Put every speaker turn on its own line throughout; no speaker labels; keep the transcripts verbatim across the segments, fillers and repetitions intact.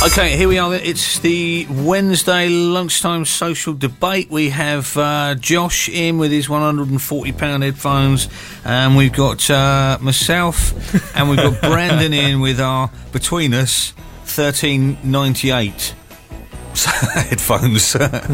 Okay, here we are. It's the Wednesday lunchtime social debate. We have uh, Josh in with his one hundred and forty pound headphones, and we've got uh, myself, and we've got Brandon in with our, between us, thirteen ninety-eight headphones.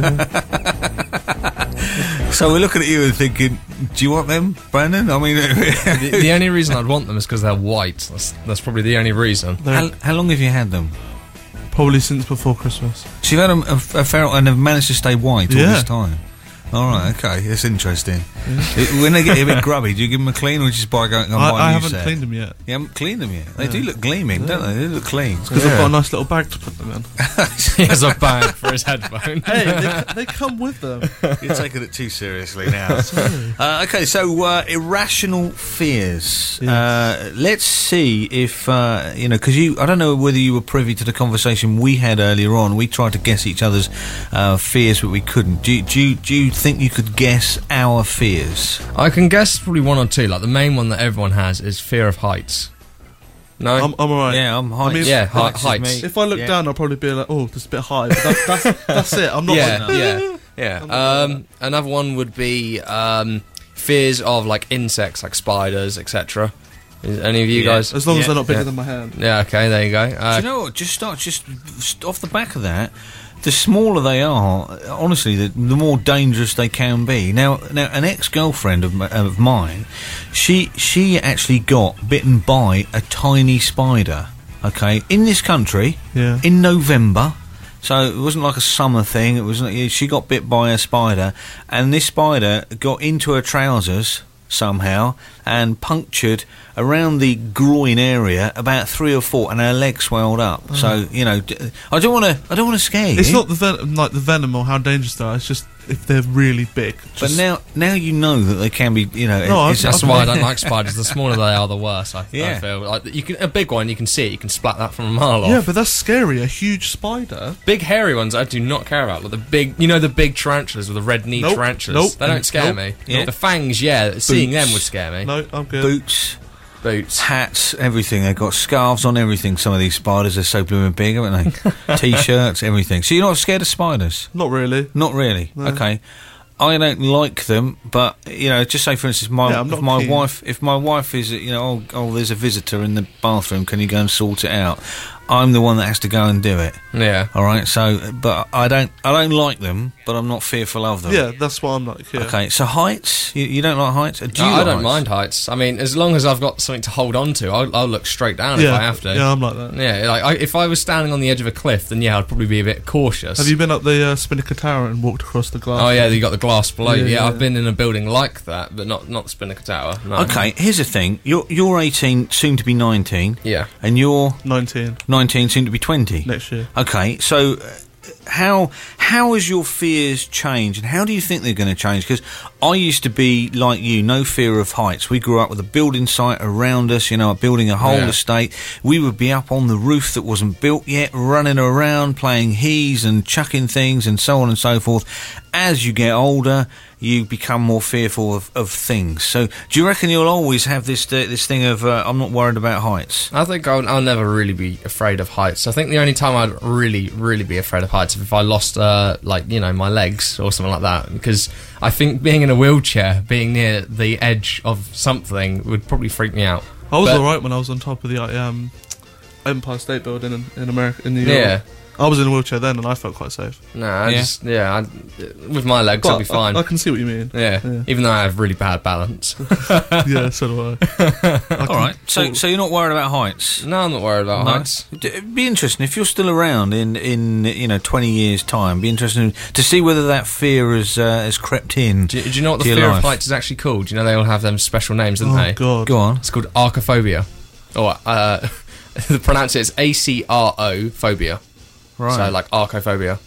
So we're looking at you and thinking, do you want them, Brandon? I mean,
the, the only reason I'd want them is because they're white. That's, that's probably the only reason.
How, how long have you had them?
Probably since before Christmas.
So you've had them a, a fair, and have managed to stay white all
Yeah.
this time? All right, okay, that's interesting. It, when they get a bit grubby, do you give them a clean, or just buy going and buy
I, I
a new
haven't
set?
cleaned them yet.
You haven't cleaned them yet. They
Yeah.
do look gleaming, don't they? They look clean.
Because I've got a nice little bag to put them in.
He has a bag for his headphone.
Hey, they, they come with them.
You're taking it too seriously now. uh, okay, so uh, irrational fears.
Yes.
Uh, let's see if uh, you know, because you. I don't know whether you were privy to the conversation we had earlier on. We tried to guess each other's uh, fears, but we couldn't. Do, you- do, you- do you think you could guess our fears?
I can guess probably one or two. Like the main one that everyone has is fear of heights. No,
I'm, I'm alright.
Yeah, I'm heights.
mean,
yeah, hi-
is
heights.
me.
If I look
Yeah.
down, I'll probably be like, oh, that's a bit high. But that's, that's, that's it. I'm not
yeah,
like,
yeah, yeah. Um, another one would be um, fears of like insects, like spiders, et cetera. Any of you
Yeah.
guys?
as long
Yeah.
as they're not bigger
Yeah.
than my hand.
Yeah. Okay. There you go.
Do
Uh,
you know what? Just start, just st- off the back of that, the smaller they are, honestly, the, the more dangerous they can be. Now, now, an ex-girlfriend of, m- of mine, she she actually got bitten by a tiny spider. Okay, in this country,
Yeah.
in November. So it wasn't like a summer thing. It was she got bit by a spider, and this spider got into her trousers somehow and punctured around the groin area about three or four, and her leg swelled up. So you know, d- I don't want to. I don't want to scare you.
It's not the ven- like the venom or how dangerous they are. It's just if they're really big.
But
Just,
now, now you know that they can be. You know,
No,
it's,
That's
I've-
why I don't like spiders. The smaller they are, the worse. I,
Yeah.
I feel like you can a big one, you can see it, you can splat that from a mile off.
yeah, but that's scary. A huge spider.
Big hairy ones I do not care about. Like the big, you know, the big tarantulas with the red knee
Nope,
tarantulas.
nope,
They don't scare
nope,
me.
nope.
The fangs, yeah, seeing
Boots.
them would scare me.
No, I'm good.
boots,
Boots.
hats, everything. They've got scarves on everything. Some of these spiders are so blooming big, haven't they? T-shirts, everything. So you're not scared of spiders?
Not really.
Not really.
No.
Okay. I don't like them, but you know, just say for instance, my
Yeah, I'm
if
not
my
keen.
wife, if my wife is, you know, oh, oh, there's a visitor in the bathroom, can you go and sort it out? I'm the one that has to go and do it.
Yeah.
All right. So, but I don't, I don't like them, but I'm not fearful of them.
Yeah, that's what I'm like. Yeah.
Okay. So heights, you, you don't like heights? Do you
No, I
like
don't
heights?
mind heights. I mean, as long as I've got something to hold on to, I'll, I'll look straight down
Yeah,
if I have to.
yeah, I'm like that.
Yeah, like I, if I was standing on the edge of a cliff, then yeah, I'd probably be a bit cautious.
Have you been up the uh, Spinnaker Tower and walked across the glass?
Oh yeah, you got the glass below.
Yeah,
Yeah,
yeah.
I've been in a building like that, but not not Spinnaker Tower. No.
Okay. Here's the thing. You're you're eighteen, soon to be nineteen,
Yeah.
and you're
nineteen
nineteen, soon to be twenty.
next year.
Okay, so uh, how how has your fears changed, and how do you think they're going to change? Because I used to be like you, no fear of heights. We grew up with a building site around us, you know, building a whole
Yeah.
estate. We would be up on the roof that wasn't built yet, running around, playing hees and chucking things and so on and so forth. As you get older, you become more fearful of, of things. So do you reckon you'll always have this uh, this thing of, uh, I'm not worried about heights?
I think I'll, I'll never really be afraid of heights. I think the only time I'd really, really be afraid of heights is if I lost, uh, like, you know, my legs or something like that. Because I think being in a wheelchair, being near the edge of something would probably freak me out.
I was
But-
alright when I was on top of the um, Empire State Building in, in America, in New York.
Yeah.
I was in a wheelchair then, and I felt quite safe.
No, I
Yeah.
just, yeah, I, with my legs, I'll be
But
fine.
I, I can see what you mean.
yeah.
Yeah.
Even though I have really bad balance.
Yeah, so do I. I
All right, so so you're not worried about heights?
No, I'm not worried about
No.
heights.
D- It'd be interesting if you're still around in, in you know twenty years' time. Be interesting to see whether that fear has uh, has crept in.
Do, do you know what the
to your
fear
life.
of heights is actually called? Do you know they all have them special names, don't
Oh
they?
god.
Go on.
It's called archophobia. Or, uh, the pronounce it as A C R O phobia.
Right.
So, like, archophobia.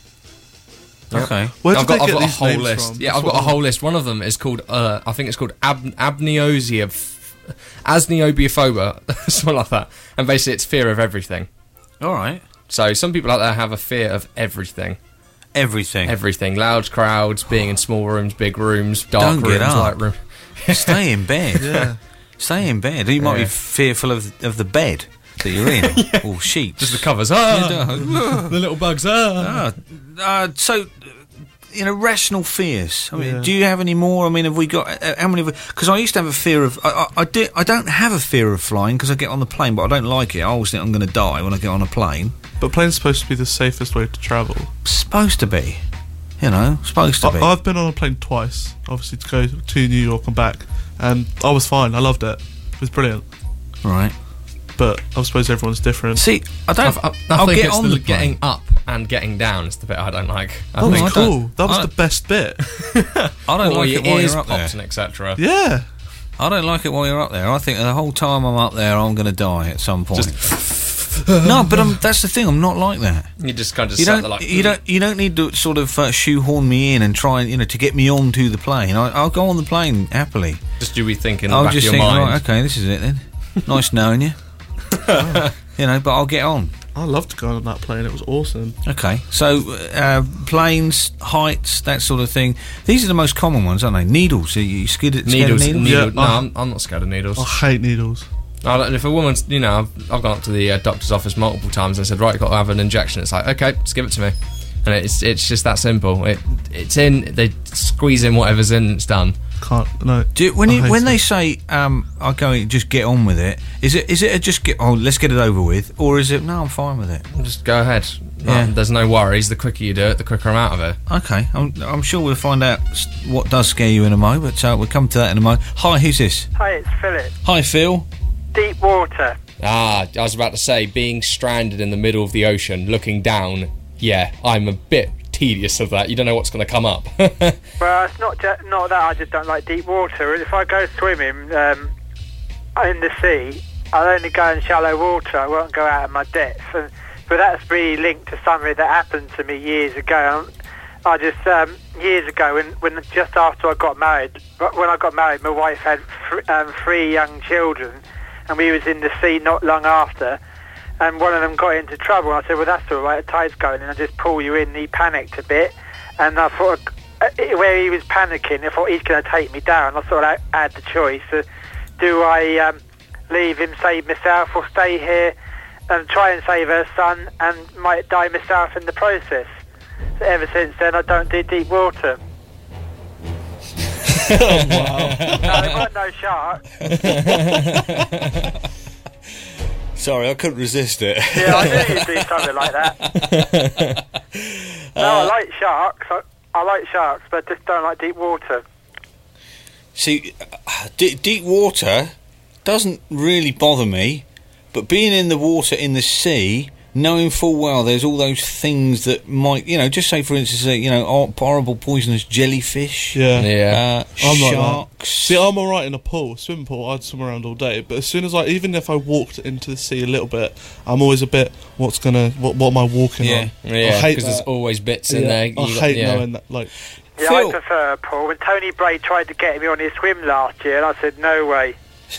Okay.
Where did
I've got,
they
I've
get
got a
these
whole
names
list.
from?
Yeah,
That's
I've got
what
a whole list. One of them is called, uh, I think it's called ab- abneosia, asneobiophobia, something like that. And basically, it's fear of everything.
All right.
So, some people out there have a fear of everything.
Everything.
Everything. Loud crowds, being in small rooms, big rooms, dark
Don't
rooms,
get up.
light rooms.
Stay in bed.
Yeah.
Stay in bed. You might be
Yeah.
fearful of of the bed. that you're in, yeah. or sheets.
Just the covers. Ah, the little bugs. Ah.
ah. Uh, so, you know, rational fears. I mean,
Yeah.
do you have any more? I mean, have we got uh, how many? Because I used to have a fear of. I, I, I, do, I don't have a fear of flying because I get on the plane, but I don't like it. I always think I'm going to die when I get on a plane.
But plane's supposed to be the safest way to travel.
Supposed to be, you know, supposed to
I,
be.
I've been on a plane twice, obviously to go to New York and back, and I was fine. I loved it. It was brilliant.
Right.
But I suppose everyone's different.
See, I don't.
I, I, I
I'll
think
get
it's
on
the
the plane.
getting up and getting down is the bit I don't like. I
That was
think
I don't-
cool. That was
I-
the best bit.
I don't
Well,
like
your
it while
ears
you're up there.
popped and et cetera.
Yeah.
I don't like it while you're up there. I think the whole time I'm up there, I'm going to die at some point. no, but I'm, that's the thing. I'm not like that.
You just kind of
You
sat
don't.
there like,
you don't. You don't need to sort of uh, shoehorn me in and try and you know to get me onto the plane. I, I'll go on the plane happily.
Just you be thinking in the
I'll
back
just
of your
think,
mind.
right, okay, this is it then. Nice knowing you. You know, but I'll get on.
I loved going on that plane. It was awesome.
Okay, so uh, planes, heights, that sort of thing. These are the most common ones, aren't they? Needles. Are you scared, scared
Needles,
of needles?
needle-
Yeah,
no,
I-
I'm, I'm not scared of needles.
I hate needles.
I don't- if a woman's, you know, I've, I've gone up to the uh, doctor's office multiple times and said, right, you've got to have an injection. It's like, okay, just give it to me. And it's it's just that simple. It It's in, they squeeze in whatever's in, it's done.
Can't. No.
Do you, when
I
you,
hate
when
it.
they say um, "I go, just get on with it," is it is it a just get oh let's get it over with, or is it no I'm fine with it?
Just go ahead. No,
Yeah.
there's no worries. The quicker you do it, the quicker I'm out of it.
Okay, I'm, I'm sure we'll find out s- what does scare you in a mo, but uh, we'll come to that in a mo. Hi, who's this?
Hi, it's Philip.
Hi, Phil.
Deep water.
Ah, I was about to say, being stranded in the middle of the ocean, looking down, yeah, I'm a bit tedious of that. You don't know what's going to come up.
Well, it's not ju- not that I just don't like deep water. If I go swimming um, in the sea, I'll only go in shallow water. I won't go out of my depth. And, but that's really linked to something that happened to me years ago. I just um, years ago, when, when just after I got married, when I got married, my wife had th- um, three young children, and we was in the sea not long after. And one of them got into trouble. And I said, well, that's all right, the tide's going in, I'll just pull you in. And he panicked a bit. And I thought, uh, where he was panicking, I thought he's going to take me down. I thought I had the choice. Uh, do I um, leave him, save myself, or stay here and try and save her son and might die myself in the process? So ever since then, I don't do deep water.
Oh, wow.
No, there weren't no sharks.
Sorry, I couldn't resist it.
Yeah, I knew you'd do something like that. No, I like sharks. I, I like sharks, but I just don't like deep water.
See, uh, d- deep water doesn't really bother me, but being in the water in the sea, knowing full well there's all those things that might, you know, just say for instance, uh, you know, hor- horrible poisonous jellyfish,
Yeah.
Yeah.
uh,
I'm like that.
sharks.
See, I'm alright in a pool, swimming pool. I'd swim around all day. But as soon as I, even if I walked into the sea a little bit, I'm always a bit. What's gonna? What? What am I walking
Yeah.
on?
Yeah,
I hate
because there's
that.
always bits in
Yeah,
there.
I
You got-
hate
yeah.
knowing that. Like,
Yeah,
Phil.
I prefer a pool. When Tony Bray tried to get me on his swim last year, and I said, no way.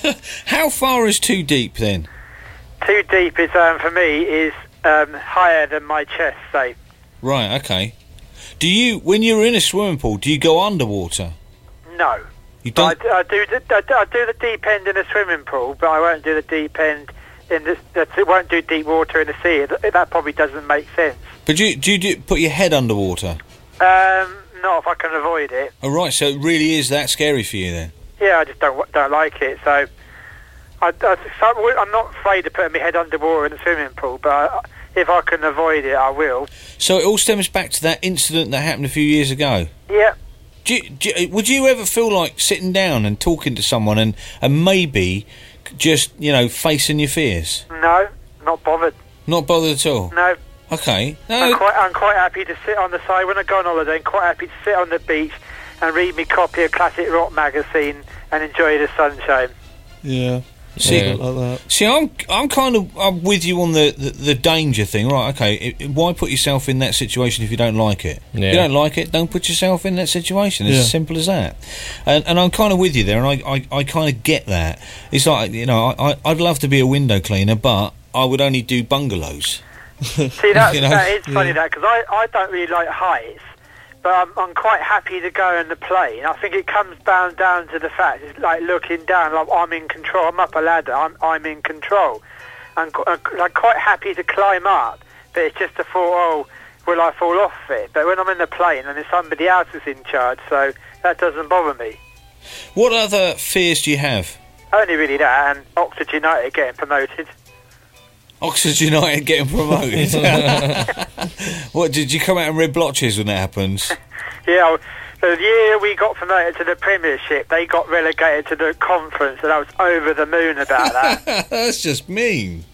How far is too deep then?
Too deep is, um, for me, is um, higher than my chest, say.
Right, okay. Do you, when you're in a swimming pool, do you go underwater?
No.
You
But
don't.
I, I, do the, I, do- I do the deep end in a swimming pool, but I won't do the deep end in the... It won't do deep water in the sea. That, that probably doesn't make sense.
But do you, do you do, put your head underwater?
Um, not if I can avoid it.
Oh, right, so it really is that scary for you then?
Yeah, I just don't don't like it. So I, I, so I'm not afraid of putting my head underwater in a swimming pool, but I, if I can avoid it, I will.
So it all stems back to that incident that happened a few years ago.
Yeah.
Do you, do you, would you ever feel like sitting down and talking to someone and, and maybe just, you know, facing your fears?
No, not bothered.
Not bothered at all?
No.
Okay.
I'm
No.
quite, I'm quite happy to sit on the side when I go on holiday. I'm quite happy to sit on the beach and read me copy of Classic Rock magazine and enjoy the sunshine.
yeah.
See,
Yeah.
Like that.
see, I'm I'm kind of I'm with you on the, the, the danger thing, right? Okay, it, it- why put yourself in that situation if you don't like it?
Yeah.
If you don't like it, don't put yourself in that situation. It's
Yeah.
as simple as that. And and I'm kind of with you there, and I, I, I kind of get that. It's like, you know, I, I I'd love to be a window cleaner, but I would only do bungalows.
See, that's,
You know?
that is funny,
Yeah.
that, because I, I don't really like heights, but I'm, I'm quite happy to go in the plane. I think it comes down, down to the fact, it's like looking down, like I'm in control. I'm up a ladder, I'm, I'm in control. I'm, qu- I'm quite happy to climb up, but it's just a thought, oh, will I fall off it? But when I'm in the plane, and there's somebody else is in charge, so that doesn't bother me.
What other fears do you have?
Only really that, and Oxford United getting promoted.
Oxford United getting promoted. What, did you come out in red blotches when that happens?
Yeah, the year we got promoted to the Premiership, they got relegated to the conference, and I was over the moon about that.
That's just mean.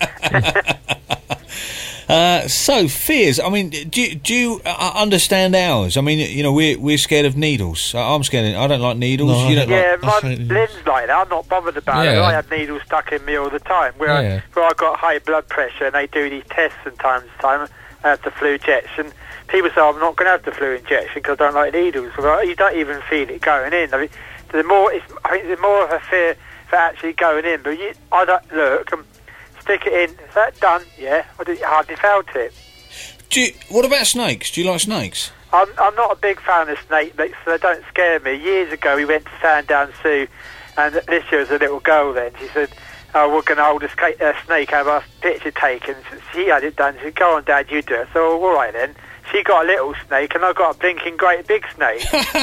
Uh, so fears. I mean, do you, do you uh, understand ours? I mean, you know, we're we're scared of needles. I'm scared. Of, I don't like needles.
No,
you don't
Yeah,
like.
my Lynn's like that. I'm not bothered about
Yeah.
it. I have needles stuck in me all the time. Where,
Yeah.
I, where I got high blood pressure, and they do these tests from time to time. I have the flu injection. People say I'm not going to have the flu injection because I don't like needles. Well, you don't even feel it going in. I mean, the more it's, I think there's more of a fear for actually going in. But you, I don't look and stick it in. Is that done? Yeah. I did- hardly felt it.
Do you, what about snakes? Do you like snakes?
I'm, I'm not a big fan of snakes, so they don't scare me. Years ago, we went to Sandown Zoo, and this year was a little girl then. She said, oh, we're going to hold a ska- uh, snake, have our picture taken. So she had it done. She said, go on, Dad, you do it. So, all right then. She got a little snake, and I got a blinking great big snake.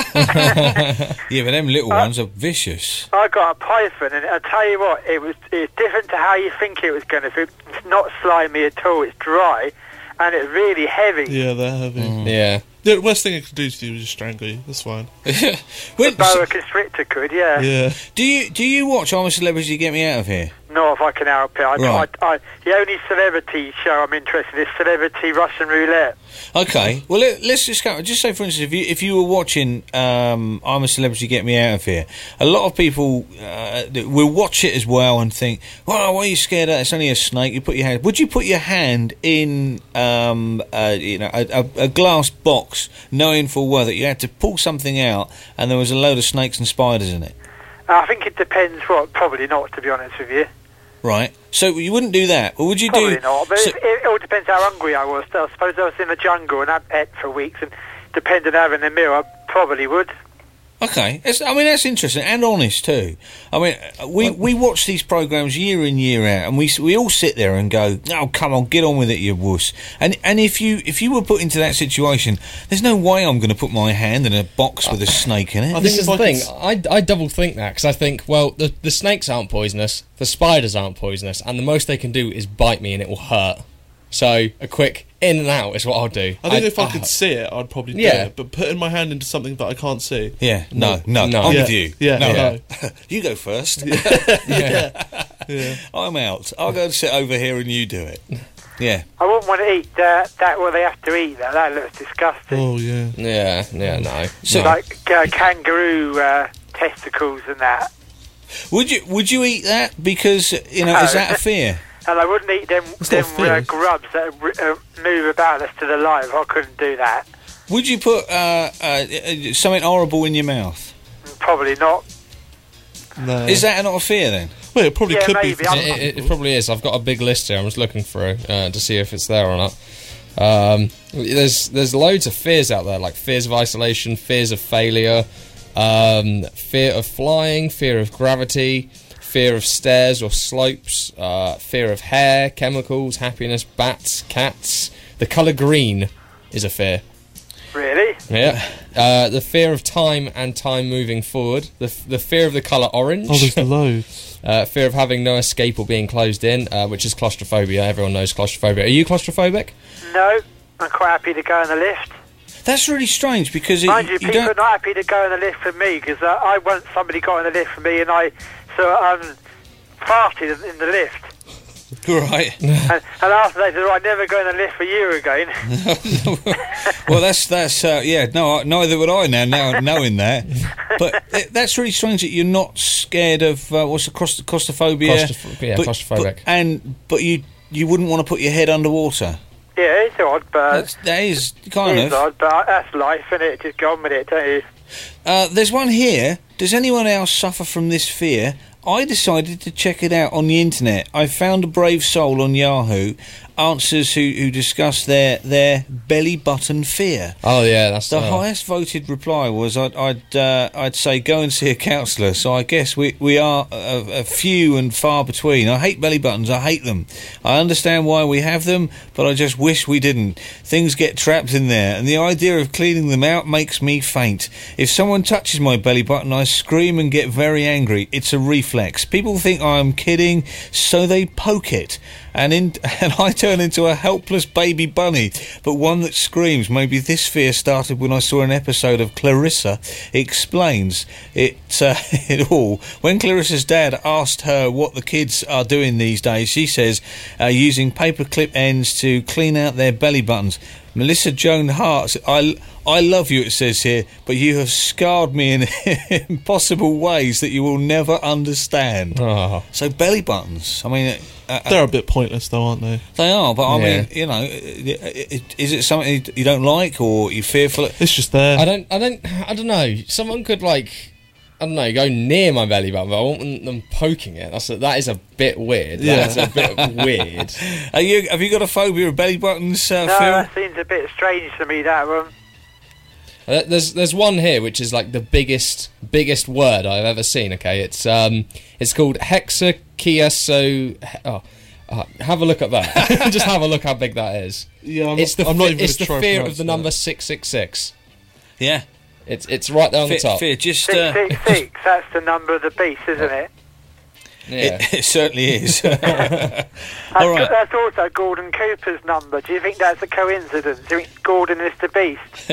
Yeah, but them little
Uh,
ones are vicious.
I got a python, and I tell you what, it was it's different to how you think it was going to be. It's not slimy at all. It's dry, and it's really heavy.
Yeah, they're heavy.
Yeah.
The worst thing it could do to you is just strangle you. That's fine.
When-
Boa constrictor could, yeah.
Yeah.
do you do you watch I'm a Celebrity, Get Me Out of Here?
Not if I can help it. I,
Right.
I, I, the only celebrity show I'm interested in is Celebrity Russian Roulette.
Okay, well let, let's just go. Just say, for instance, if you if you were watching um, I'm a Celebrity, Get Me Out of Here, a lot of people uh, will watch it as well and think, "Well, why are you scared of that? It's only a snake." You put your hand. Would you put your hand in um, uh, you know a, a, a glass box, knowing full well that you had to pull something out and there was a load of snakes and spiders in it?
I think it depends. What? Probably not, to be honest with you.
Right. So you wouldn't do that, or would you
Probably
do?
not. But
so-
it, it all depends how hungry I was. I suppose I was in the jungle and I'd ate for weeks, and depending on having a meal, I probably would.
Okay, it's, I mean that's interesting and honest too. I mean, we, we watch these programs year in year out, and we we all sit there and go, "Oh, come on, get on with it, you wuss." And and if you if you were put into that situation, there's no way I'm going to put my hand in a box with a snake in it.
I
This
think
is
if
the
I
thing.
could
I, I double think that because I think, well, the, the snakes aren't poisonous, the spiders aren't poisonous, and the most they can do is bite me and it will hurt. So a quick in and out is what I'll do.
I think if I
uh,
could see it, I'd probably do
Yeah.
it. But putting my hand into something that I can't see.
Yeah, no, no,
No.
I'm
Yeah,
with you.
yeah,
no,
no.
you go first.
yeah.
Yeah.
I'm out. I'll go and sit over here and you do it. Yeah.
I wouldn't want to eat that. That what they have to eat. That that looks disgusting.
Oh yeah.
Yeah, yeah, no.
So-
no.
Like uh, kangaroo uh, testicles and that.
Would you would you eat that because you know is that a fear?
And I wouldn't eat them,
It's
them
not fair.
uh, grubs that uh, move about us to the light. I couldn't do that.
Would you put uh, uh, uh, something horrible in your mouth?
Probably not.
No.
Is that not a fear then?
Well, it probably
Yeah,
could
maybe.
be. For
I'm-
some
It, it, it
people.
probably is. I've got a big list here. I'm just looking through uh, to see if it's there or not. Um, there's there's loads of fears out there, like fears of isolation, fears of failure, um, fear of flying, fear of gravity, fear of stairs or slopes, uh, fear of hair, chemicals, happiness, bats, cats. The colour green is a fear.
Really?
Yeah. Uh, the fear of time and time moving forward. The, f- the fear of the colour orange.
Oh, there's loads.
Uh, fear of having no escape or being closed in, uh, which is claustrophobia. Everyone knows claustrophobia. Are you claustrophobic?
No. I'm quite happy to go in the lift.
That's really strange because it,
Mind you,
you
people are
don't.
not happy to go in the lift for me because uh, I once somebody got in the lift for me and I so um farted in the lift.
Right.
and, and after they said, oh, I never go in the lift for you again.
Well, that's that's uh, yeah. No, I- neither would I now. Now knowing that, but it, that's really strange that you're not scared of uh, what's the claustro- claustrophobia?
Claustroph- yeah,
but,
claustrophobic.
But, and but you you wouldn't want to put your head underwater.
Yeah, it's odd, but
That's, that is kind
it's
of.
odd, but that's life, isn't it? Just go on with it, don't you?
Uh, there's one here. Does anyone else suffer from this fear? I decided to check it out on the internet. I found a brave soul on Yahoo. answers who, who discuss their their belly button fear.
Oh yeah, that's
The
uh,
highest voted reply was I'd I'd, uh, I'd say go and see a counsellor. So I guess we we are a, a few and far between. I hate belly buttons. I hate them. I understand why we have them, but I just wish we didn't. Things get trapped in there, and the idea of cleaning them out makes me faint. If someone touches my belly button, I scream and get very angry. It's a reflex. People think I'm kidding, so they poke it. And in, and I turn into a helpless baby bunny, but one that screams. Maybe this fear started when I saw an episode of Clarissa Explains it, uh, it all. When Clarissa's dad asked her what the kids are doing these days, she says uh, using paperclip ends to clean out their belly buttons. Melissa Joan Hart, I, I love you, it says here, but you have scarred me in impossible ways that you will never understand.
Oh.
So belly buttons, I mean... Uh,
They're a bit pointless, though, aren't they?
They are, but I
Yeah.
mean, you know, is it something you don't like or you fearful?
It's just there.
I don't, I don't, I don't know. Someone could like, I don't know, go near my belly button, but I want them poking it. That's a, that is a bit weird.
Yeah.
That's a bit weird.
Are you? Have you got a phobia of belly buttons, uh,
No,
Phil?
that seems a bit strange to me, that one.
Uh, There's there's one here which is like the biggest biggest word I've ever seen. Okay, it's um it's called hexakiaso. Oh, uh, have a look at that. Just have a look how big that is.
Yeah, I'm
It's
not,
the
I'm not
fe-
even
it's
gonna
the
try and
fear
pronounce
of the
that.
number six six six.
Yeah,
It's it's right there on
fear,
the top.
fear, just
Six,
uh,
six, six, that's the number of the beast, isn't it?
Yeah.
it, it certainly is.
That's,
All right.
that's also Gordon Cooper's number. Do you think that's a coincidence? Do you think Gordon is the beast?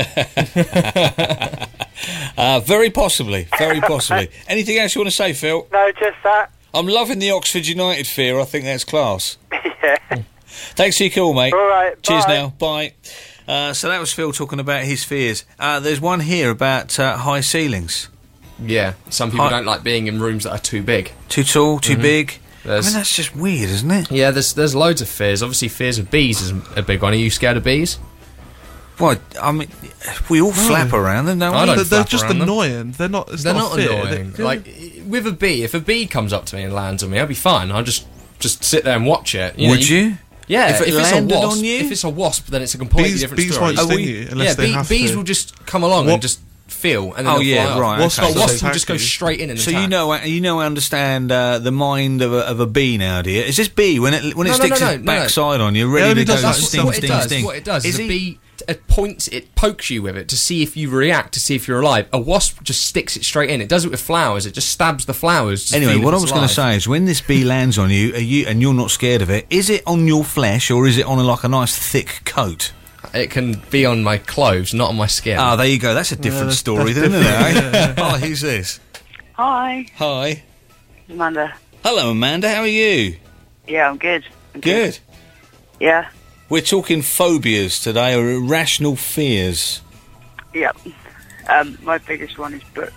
uh, very possibly, very possibly. Anything else you want to say, Phil?
No, just that.
I'm loving the Oxford United fear. I think that's class.
Yeah.
Thanks for your call, mate.
All right,
Cheers
bye.
now. Bye. Uh, so that was Phil talking about his fears. Uh, there's one here about uh, high ceilings.
Yeah, some people
Hi-
don't like being in rooms that are too big.
Too tall, too big. I
There's-
mean, that's just weird, isn't it?
Yeah, there's there's loads of fears. Obviously, fears of bees is a big one. Are you scared of bees?
Well, I mean, we all flap around them, don't we?
I don't
They're, they're
flap
just
around them.
annoying. They're not. It's
They're
not,
not
a fear.
annoying.
They-
Like with a bee, if a bee comes up to me and lands on me, I'll be fine. I'll just just sit there and watch it. You know,
Would you?
Yeah,
If it
it's
landed
a wasp,
on you?
if it's a wasp, then it's a completely
bees,
different
bees
story.
won't
Are
sting
we-
you unless
yeah,
they
bee,
have
bees
to.
will just come along
What-
and just feel, and then
Oh,
they'll
yeah,
fly
right,
Up. Wasp,
okay.
a wasp
So
will just go
attack you.
straight in and
So
attack.
you know, you know, I understand uh, the mind of a, of a bee now, do you? Is this bee when it when it
No, no,
sticks
no,
its
no, no, no.
backside on you,
It
ready
only
to go
does that
That's
sting,
what it
sting,
does.
sting?
What it does
Is
is,
he-
a bee it points, it pokes you with it to see if you react, to see if you're alive. A wasp just sticks it straight in. It does it with flowers. It just stabs the flowers. to
Anyway,
feel if
what I
it's
was going to
alive.
say is, when this bee lands on you, are you and you're not scared of it, is it on your flesh or is it on a, like a nice thick coat?
It can be on my clothes, not on my skin.
Ah, there you go. That's a different
that's-
story,
that's
then, isn't it?
different,
eh? Oh, who's this?
Hi,
Hi.
Amanda.
Hello, Amanda. How are you?
Yeah, I'm good. I'm
Good.
Yeah,
We're talking phobias today, or irrational fears.
yeah. Um, my biggest one is books.